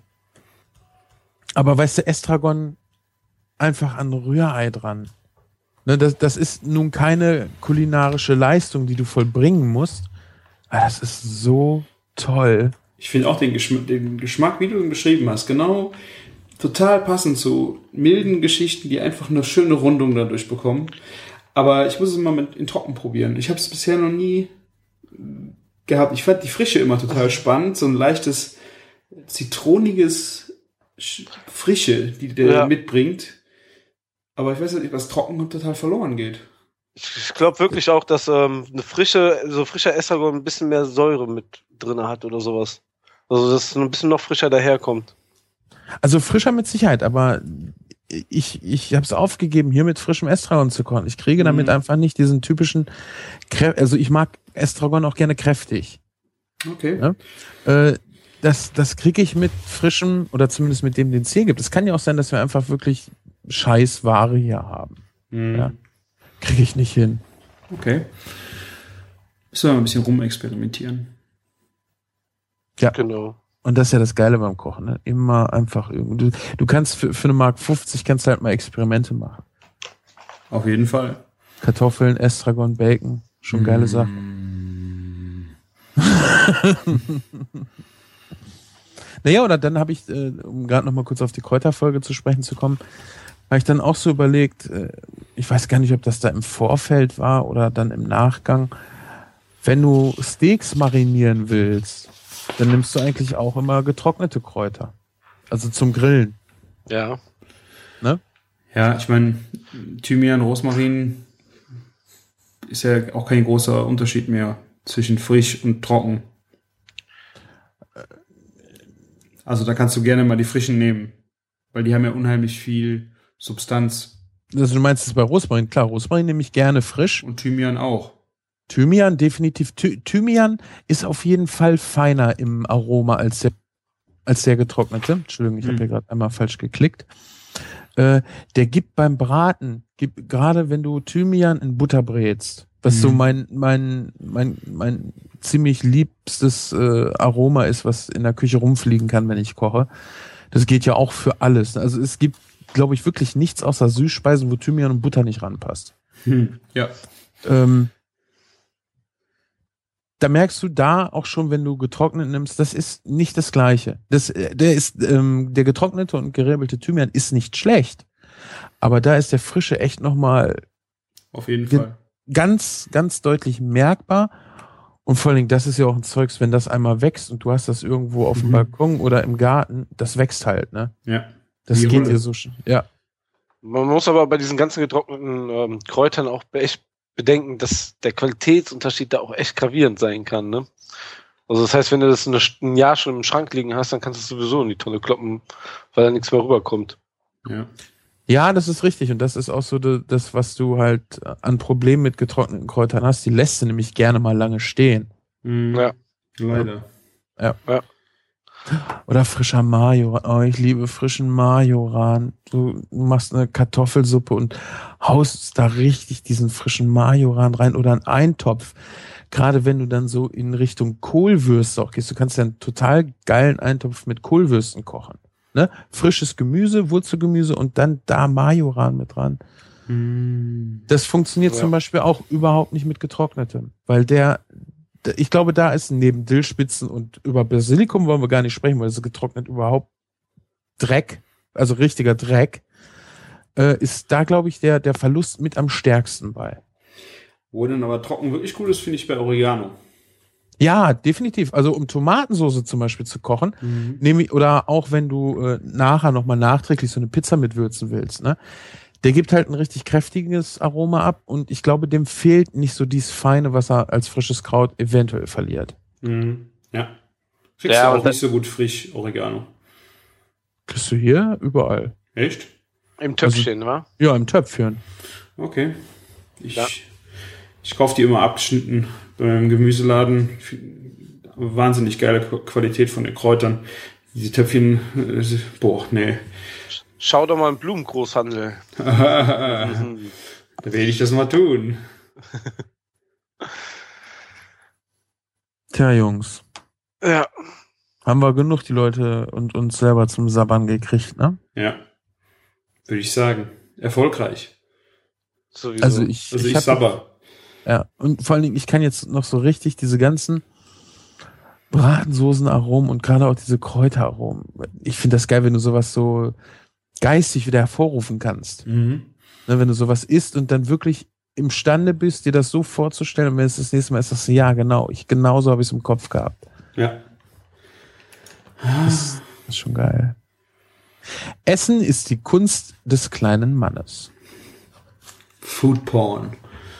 Aber weißt du, Estragon einfach an Rührei dran. Ne, das ist nun keine kulinarische Leistung, die du vollbringen musst. Aber das ist so toll. Ich finde auch den Geschmack, wie du ihn beschrieben hast, genau total passend zu milden Geschichten, die einfach eine schöne Rundung dadurch bekommen. Aber ich muss es mal in Trocken probieren. Ich habe es bisher noch nie gehabt. Ich fand die Frische immer total spannend. So ein leichtes, zitroniges Frische, die der mitbringt. Aber ich weiß nicht, was trocken total verloren geht. Ich glaube wirklich auch, dass frischer Estragon ein bisschen mehr Säure mit drin hat oder sowas. Also dass es ein bisschen noch frischer daherkommt. Also frischer mit Sicherheit, aber ich habe es aufgegeben, hier mit frischem Estragon zu kochen. Ich kriege damit einfach nicht diesen typischen, also ich mag Estragon auch gerne kräftig. Okay. Ja? Das kriege ich mit frischem oder zumindest mit dem, den es hier gibt. Es kann ja auch sein, dass wir einfach wirklich Scheißware hier haben. Mhm. Ja? Kriege ich nicht hin. Okay. Müssen wir mal ein bisschen rumexperimentieren. Ja, genau. Und das ist ja das Geile beim Kochen, ne? Immer einfach irgendwie. Du kannst für eine Mark 50 kannst du halt mal Experimente machen. Auf jeden Fall. Kartoffeln, Estragon, Bacon, schon geile Sache. Naja, oder dann habe ich, um gerade noch mal kurz auf die Kräuterfolge zu sprechen zu kommen, habe ich dann auch so überlegt, ich weiß gar nicht, ob das da im Vorfeld war oder dann im Nachgang, wenn du Steaks marinieren willst, dann nimmst du eigentlich auch immer getrocknete Kräuter. Also zum Grillen. Ja. Ne? Ja, ich meine, Thymian, Rosmarin ist ja auch kein großer Unterschied mehr zwischen frisch und trocken. Also da kannst du gerne mal die frischen nehmen, weil die haben ja unheimlich viel Substanz. Also du meinst es bei Rosmarin? Klar, Rosmarin nehme ich gerne frisch. Und Thymian auch. Thymian, definitiv. Thymian ist auf jeden Fall feiner im Aroma als der getrocknete. Entschuldigung, ich habe hier gerade einmal falsch geklickt. Der gibt beim Braten, gerade wenn du Thymian in Butter brätst, was so mein ziemlich liebstes Aroma ist, was in der Küche rumfliegen kann, wenn ich koche. Das geht ja auch für alles. Also es gibt, glaube ich, wirklich nichts außer Süßspeisen, wo Thymian und Butter nicht ranpasst. Ja. Da merkst du da auch schon, wenn du getrocknet nimmst, das ist nicht das Gleiche. Der getrocknete und gerebelte Thymian ist nicht schlecht, aber da ist der frische echt nochmal auf jeden Fall ganz, ganz deutlich merkbar. Und vor allen Dingen, das ist ja auch ein Zeugs, wenn das einmal wächst und du hast das irgendwo auf dem Balkon oder im Garten, das wächst halt, ne? Ja. Das geht dir so schön. Ja. Man muss aber bei diesen ganzen getrockneten Kräutern auch echt bedenken, dass der Qualitätsunterschied da auch echt gravierend sein kann, ne? Also das heißt, wenn du das ein Jahr schon im Schrank liegen hast, dann kannst du es sowieso in die Tonne kloppen, weil da nichts mehr rüberkommt. Ja. Ja, das ist richtig. Und das ist auch so das, was du halt an Problemen mit getrockneten Kräutern hast. Die lässt du nämlich gerne mal lange stehen. Ja. Leider. Ja. Oder frischer Majoran. Oh, ich liebe frischen Majoran. Du machst eine Kartoffelsuppe und haust da richtig diesen frischen Majoran rein oder einen Eintopf. Gerade wenn du dann so in Richtung Kohlwürste auch gehst. Du kannst ja einen total geilen Eintopf mit Kohlwürsten kochen. Ne? Frisches Gemüse, Wurzelgemüse und dann da Majoran mit dran. Das funktioniert zum Beispiel auch überhaupt nicht mit getrocknetem, weil ich glaube, da ist neben Dillspitzen und über Basilikum wollen wir gar nicht sprechen, weil das ist getrocknet überhaupt Dreck, also richtiger Dreck, ist da, glaube ich, der Verlust mit am stärksten bei. Wo dann aber trocken wirklich gut ist, finde ich bei Oregano. Ja, definitiv. Also um Tomatensauce zum Beispiel zu kochen, oder auch wenn du nachher nochmal nachträglich so eine Pizza mitwürzen willst, ne? Der gibt halt ein richtig kräftiges Aroma ab und ich glaube, dem fehlt nicht so dieses Feine, was er als frisches Kraut eventuell verliert. Ja. Kriegst du auch nicht so gut frisch Oregano. Kriegst du hier überall. Echt? Im Töpfchen, wa? Ja, im Töpfchen. Okay. Ich kaufe die immer abgeschnitten beim Gemüseladen. Wahnsinnig geile Qualität von den Kräutern. Diese Töpfchen, nee. Schau doch mal im Blumengroßhandel. Da werde ich das mal tun. Tja, Jungs. Ja. Haben wir genug die Leute und uns selber zum Sabbern gekriegt, ne? Ja. Würde ich sagen. Erfolgreich. Sowieso. Also ich sabber. Ja, und vor allen Dingen, ich kann jetzt noch so richtig diese ganzen Bratensoßenaromen und gerade auch diese Kräuteraromen. Ich finde das geil, wenn du sowas so geistig wieder hervorrufen kannst. Ne, wenn du sowas isst und dann wirklich imstande bist, dir das so vorzustellen und wenn es das nächste Mal ist, sagst du, ja, genau, genauso habe ich es im Kopf gehabt. Ja. Das ist schon geil. Essen ist die Kunst des kleinen Mannes. Food Porn.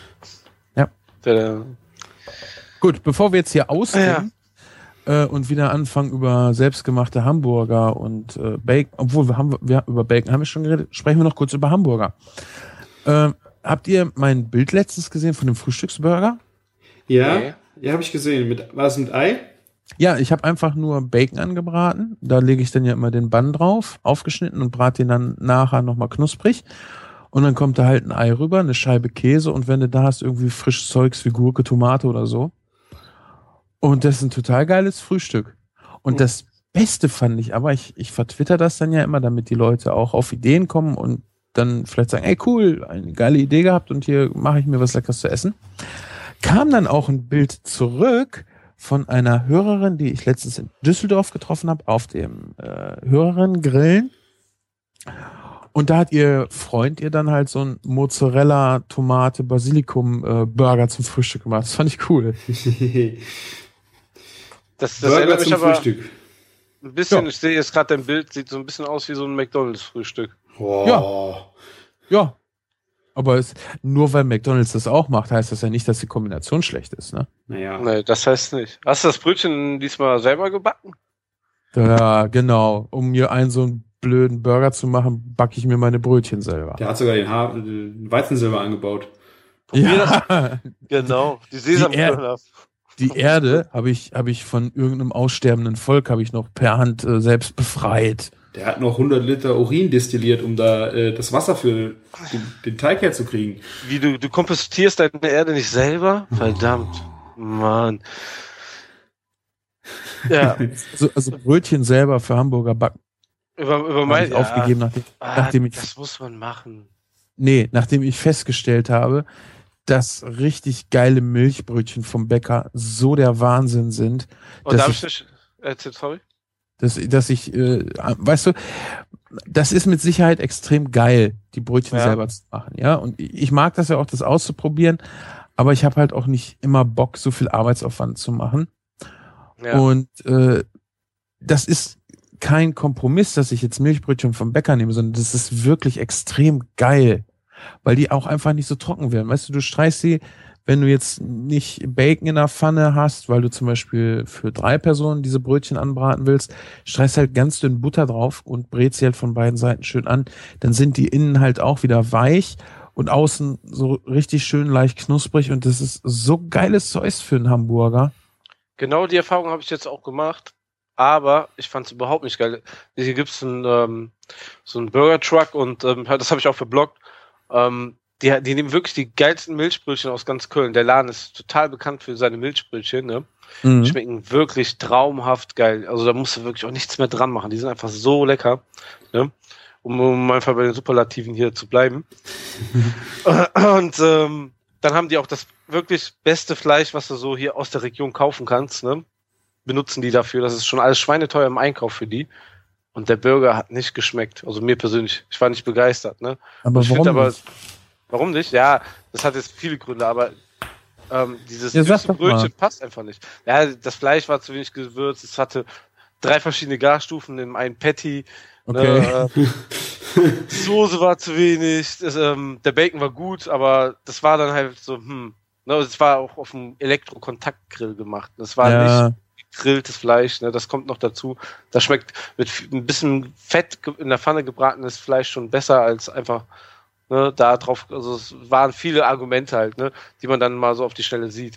Ja. Gut, bevor wir jetzt hier ausgehen und wieder anfangen über selbstgemachte Hamburger und Bacon, obwohl wir über Bacon haben wir schon geredet, sprechen wir noch kurz über Hamburger. Habt ihr mein Bild letztens gesehen von dem Frühstücksburger? Ja, habe ich gesehen. War es mit Ei? Ja, ich habe einfach nur Bacon angebraten. Da lege ich dann ja immer den Bann drauf, aufgeschnitten und brate den dann nachher nochmal knusprig. Und dann kommt da halt ein Ei rüber, eine Scheibe Käse und wenn du da hast, irgendwie frisches Zeugs wie Gurke, Tomate oder so. Und das ist ein total geiles Frühstück. Und das Beste fand ich aber, ich vertwitter das dann ja immer, damit die Leute auch auf Ideen kommen und dann vielleicht sagen, ey cool, eine geile Idee gehabt und hier mache ich mir was Leckeres zu essen. Kam dann auch ein Bild zurück von einer Hörerin, die ich letztens in Düsseldorf getroffen habe, auf dem Hörerinnen-Grillen. Und da hat ihr Freund ihr dann halt so ein Mozzarella, Tomate, Basilikum Burger zum Frühstück gemacht. Das fand ich cool. Das Burger erinnert mich zum aber Frühstück. ein bisschen, Ja. ich sehe jetzt gerade dein Bild, sieht so ein bisschen aus wie so ein McDonalds-Frühstück. Boah. Ja. Aber nur weil McDonald's das auch macht, heißt das ja nicht, dass die Kombination schlecht ist, ne? Naja. Nee, das heißt nicht. Hast du das Brötchen diesmal selber gebacken? Ja, genau. Um mir einen so einen blöden Burger zu machen, backe ich mir meine Brötchen selber. Der hat sogar den Weizensilber angebaut. Ja, Genau, die Sesamkörner. die Erde habe ich von irgendeinem aussterbenden Volk habe ich noch per Hand selbst befreit. Der hat noch 100 Liter Urin destilliert, um da das Wasser für den Teig herzukriegen. Wie du kompostierst deine Erde nicht selber? Verdammt. Mann. Ja. Also Brötchen selber für Hamburger backen Über habe mein, ich aufgegeben, nachdem das muss man machen. nachdem ich festgestellt habe, dass richtig geile Milchbrötchen vom Bäcker so der Wahnsinn sind, Und darf ich nicht erzählen, sorry? dass ich, weißt du, das ist mit Sicherheit extrem geil, die Brötchen selber zu machen, ja. Und ich mag das ja auch, das auszuprobieren, aber ich habe halt auch nicht immer Bock, so viel Arbeitsaufwand zu machen. Ja. Und das ist kein Kompromiss, dass ich jetzt Milchbrötchen vom Bäcker nehme, sondern das ist wirklich extrem geil, weil die auch einfach nicht so trocken werden. Weißt du, du streichst sie, wenn du jetzt nicht Bacon in der Pfanne hast, weil du zum Beispiel für 3 Personen diese Brötchen anbraten willst, streichst halt ganz dünn Butter drauf und brätst sie halt von beiden Seiten schön an. Dann sind die innen halt auch wieder weich und außen so richtig schön leicht knusprig und das ist so geiles Zeug für einen Hamburger. Genau die Erfahrung habe ich jetzt auch gemacht, aber ich fand es überhaupt nicht geil. Hier gibt es so einen Burger-Truck und das habe ich auch verbloggt. Die nehmen wirklich die geilsten Milchbrötchen aus ganz Köln. Der Laden ist total bekannt für seine Milchbrötchen, ne? Mhm. Schmecken wirklich traumhaft geil. Also da musst du wirklich auch nichts mehr dran machen. Die sind einfach so lecker, ne? Um einfach bei den Superlativen hier zu bleiben. Und dann haben die auch das wirklich beste Fleisch, was du so hier aus der Region kaufen kannst, ne? Benutzen die dafür. Das ist schon alles schweineteuer im Einkauf für die. Und der Burger hat nicht geschmeckt. Also mir persönlich. Ich war nicht begeistert, ne? Aber warum nicht? Warum nicht? Ja, das hat jetzt viele Gründe, aber dieses Ja, sag süße doch mal. Brötchen passt einfach nicht. Ja, das Fleisch war zu wenig gewürzt, es hatte 3 verschiedene Garstufen in einem Patty. Okay. Die Soße war zu wenig, der Bacon war gut, aber das war dann halt so, es war auch auf einem Elektrokontaktgrill gemacht. Das war nicht gegrilltes Fleisch, ne, das kommt noch dazu. Das schmeckt mit ein bisschen Fett in der Pfanne gebratenes Fleisch schon besser als einfach, ne, da drauf, also es waren viele Argumente halt, ne, die man dann mal so auf die Schnelle sieht.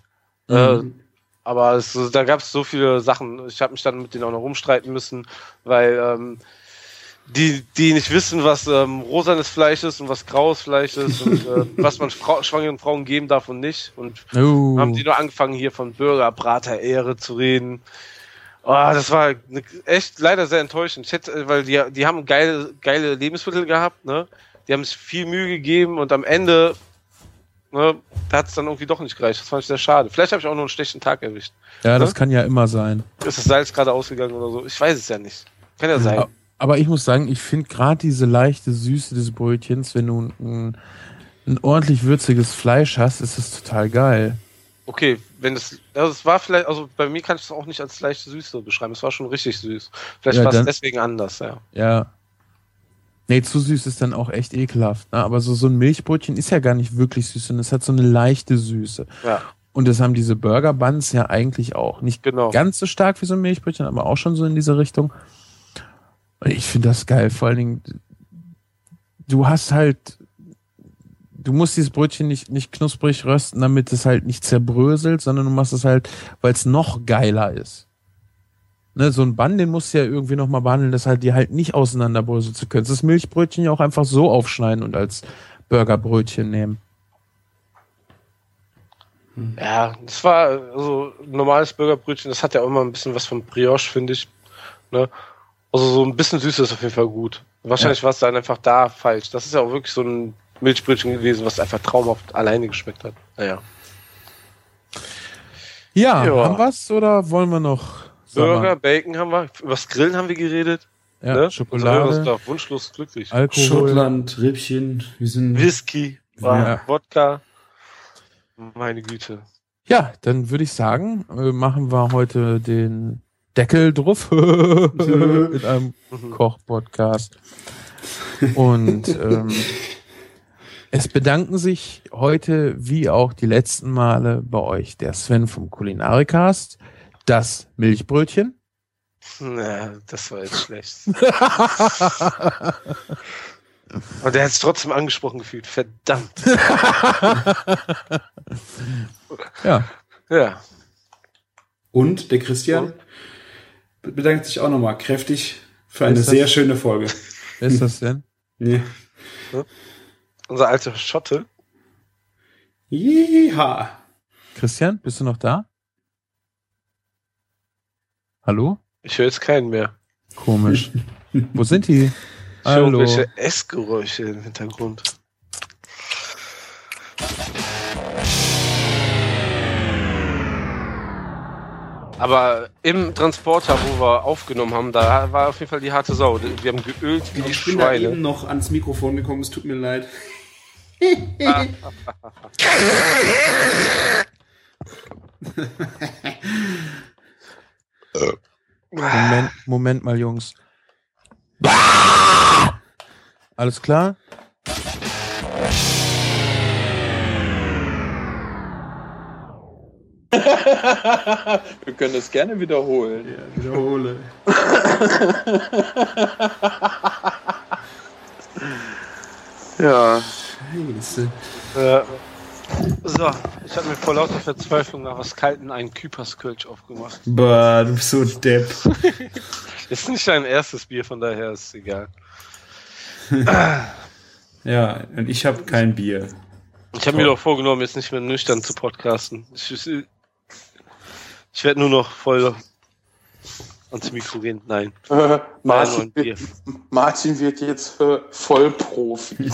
Aber da gab es so viele Sachen. Ich habe mich dann mit denen auch noch rumstreiten müssen, weil die nicht wissen, was rosanes Fleisch ist und was graues Fleisch ist und was man schwangeren Frauen geben darf und nicht. Und haben die nur angefangen, hier von Burgerbrater-Ehre zu reden. Oh, das war echt leider sehr enttäuschend. Weil die haben geile Lebensmittel gehabt, ne? Die haben sich viel Mühe gegeben und am Ende, ne, da hat es dann irgendwie doch nicht gereicht. Das fand ich sehr schade. Vielleicht habe ich auch nur einen schlechten Tag erwischt. Ja, ne? das kann ja immer sein. Ist das Salz gerade ausgegangen oder so? Ich weiß es ja nicht. Kann ja sein. Aber ich muss sagen, ich finde gerade diese leichte Süße des Brötchens, wenn du ein ordentlich würziges Fleisch hast, ist es total geil. Okay, es war vielleicht, also bei mir kann ich es auch nicht als leichte Süße beschreiben. Es war schon richtig süß. Vielleicht war es deswegen anders, ja. Ja. Nee, zu süß ist dann auch echt ekelhaft. Ne? Aber so ein Milchbrötchen ist ja gar nicht wirklich süß, sondern es hat so eine leichte Süße. Ja. Und das haben diese Burger Buns ja eigentlich auch. Nicht Genau. ganz so stark wie so ein Milchbrötchen, aber auch schon so in diese Richtung. Und ich finde das geil. Vor allen Dingen, du musst dieses Brötchen nicht knusprig rösten, damit es halt nicht zerbröselt, sondern du machst es halt, weil es noch geiler ist. Ne, so ein Bun, den musst du ja irgendwie nochmal behandeln, dass halt die halt nicht auseinanderbröseln zu können. Das Milchbrötchen ja auch einfach so aufschneiden und als Burgerbrötchen nehmen. Ja, das war also ein normales Burgerbrötchen, das hat ja auch immer ein bisschen was von Brioche, finde ich. Ne? Also so ein bisschen Süße ist auf jeden Fall gut. Wahrscheinlich war es dann einfach da falsch. Das ist ja auch wirklich so ein Milchbrötchen gewesen, was einfach traumhaft alleine geschmeckt hat. Naja. Ja, haben wir's oder wollen wir noch Burger, Bacon haben wir, übers Grillen haben wir geredet. Ja, ne? Schokolade. Das ist doch wunschlos glücklich. Alkohol. Schottland, Rippchen, wir sind Whisky, Ja. Wodka. Meine Güte. Ja, dann würde ich sagen, machen wir heute den Deckel drauf mit einem Koch-Podcast. Und es bedanken sich heute, wie auch die letzten Male, bei euch der Sven vom Kulinarikast, das Milchbrötchen. Na, das war jetzt schlecht. Und der hat es trotzdem angesprochen gefühlt. Verdammt. Ja. Ja. Und der Christian bedankt sich auch nochmal kräftig für eine sehr schöne Folge. Wer ist das denn? Ja. Unser alter Schotte. Jeha. Christian, bist du noch da? Hallo? Ich höre jetzt keinen mehr. Komisch. Wo sind die? Ich höre Hallo. irgendwelche Essgeräusche im Hintergrund. Aber im Transporter, wo wir aufgenommen haben, da war auf jeden Fall die harte Sau. Wir haben geölt wie die Ich bin da Schweine. eben noch ans Mikrofon gekommen, es tut mir leid. Moment mal, Jungs. Alles klar? Wir können das gerne wiederholen. Ja, wiederhole. Ja. Scheiße. So, ich habe mir vor lauter Verzweiflung nach was Kalten einen Küperskölsch aufgemacht. Bah, du bist so Depp. Ist nicht dein erstes Bier, von daher ist es egal. Ja, und ich habe kein Bier. Ich habe mir doch vorgenommen, jetzt nicht mehr nüchtern zu podcasten. Ich werde nur noch voll ans Mikro gehen. Nein. Martin wird jetzt Vollprofi.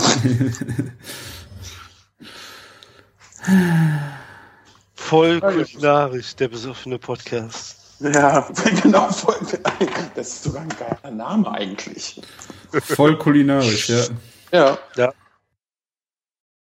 Voll kulinarisch, der besoffene Podcast. Ja, genau. Das ist sogar ein geiler Name eigentlich. Voll kulinarisch, ja. Ja. Ja.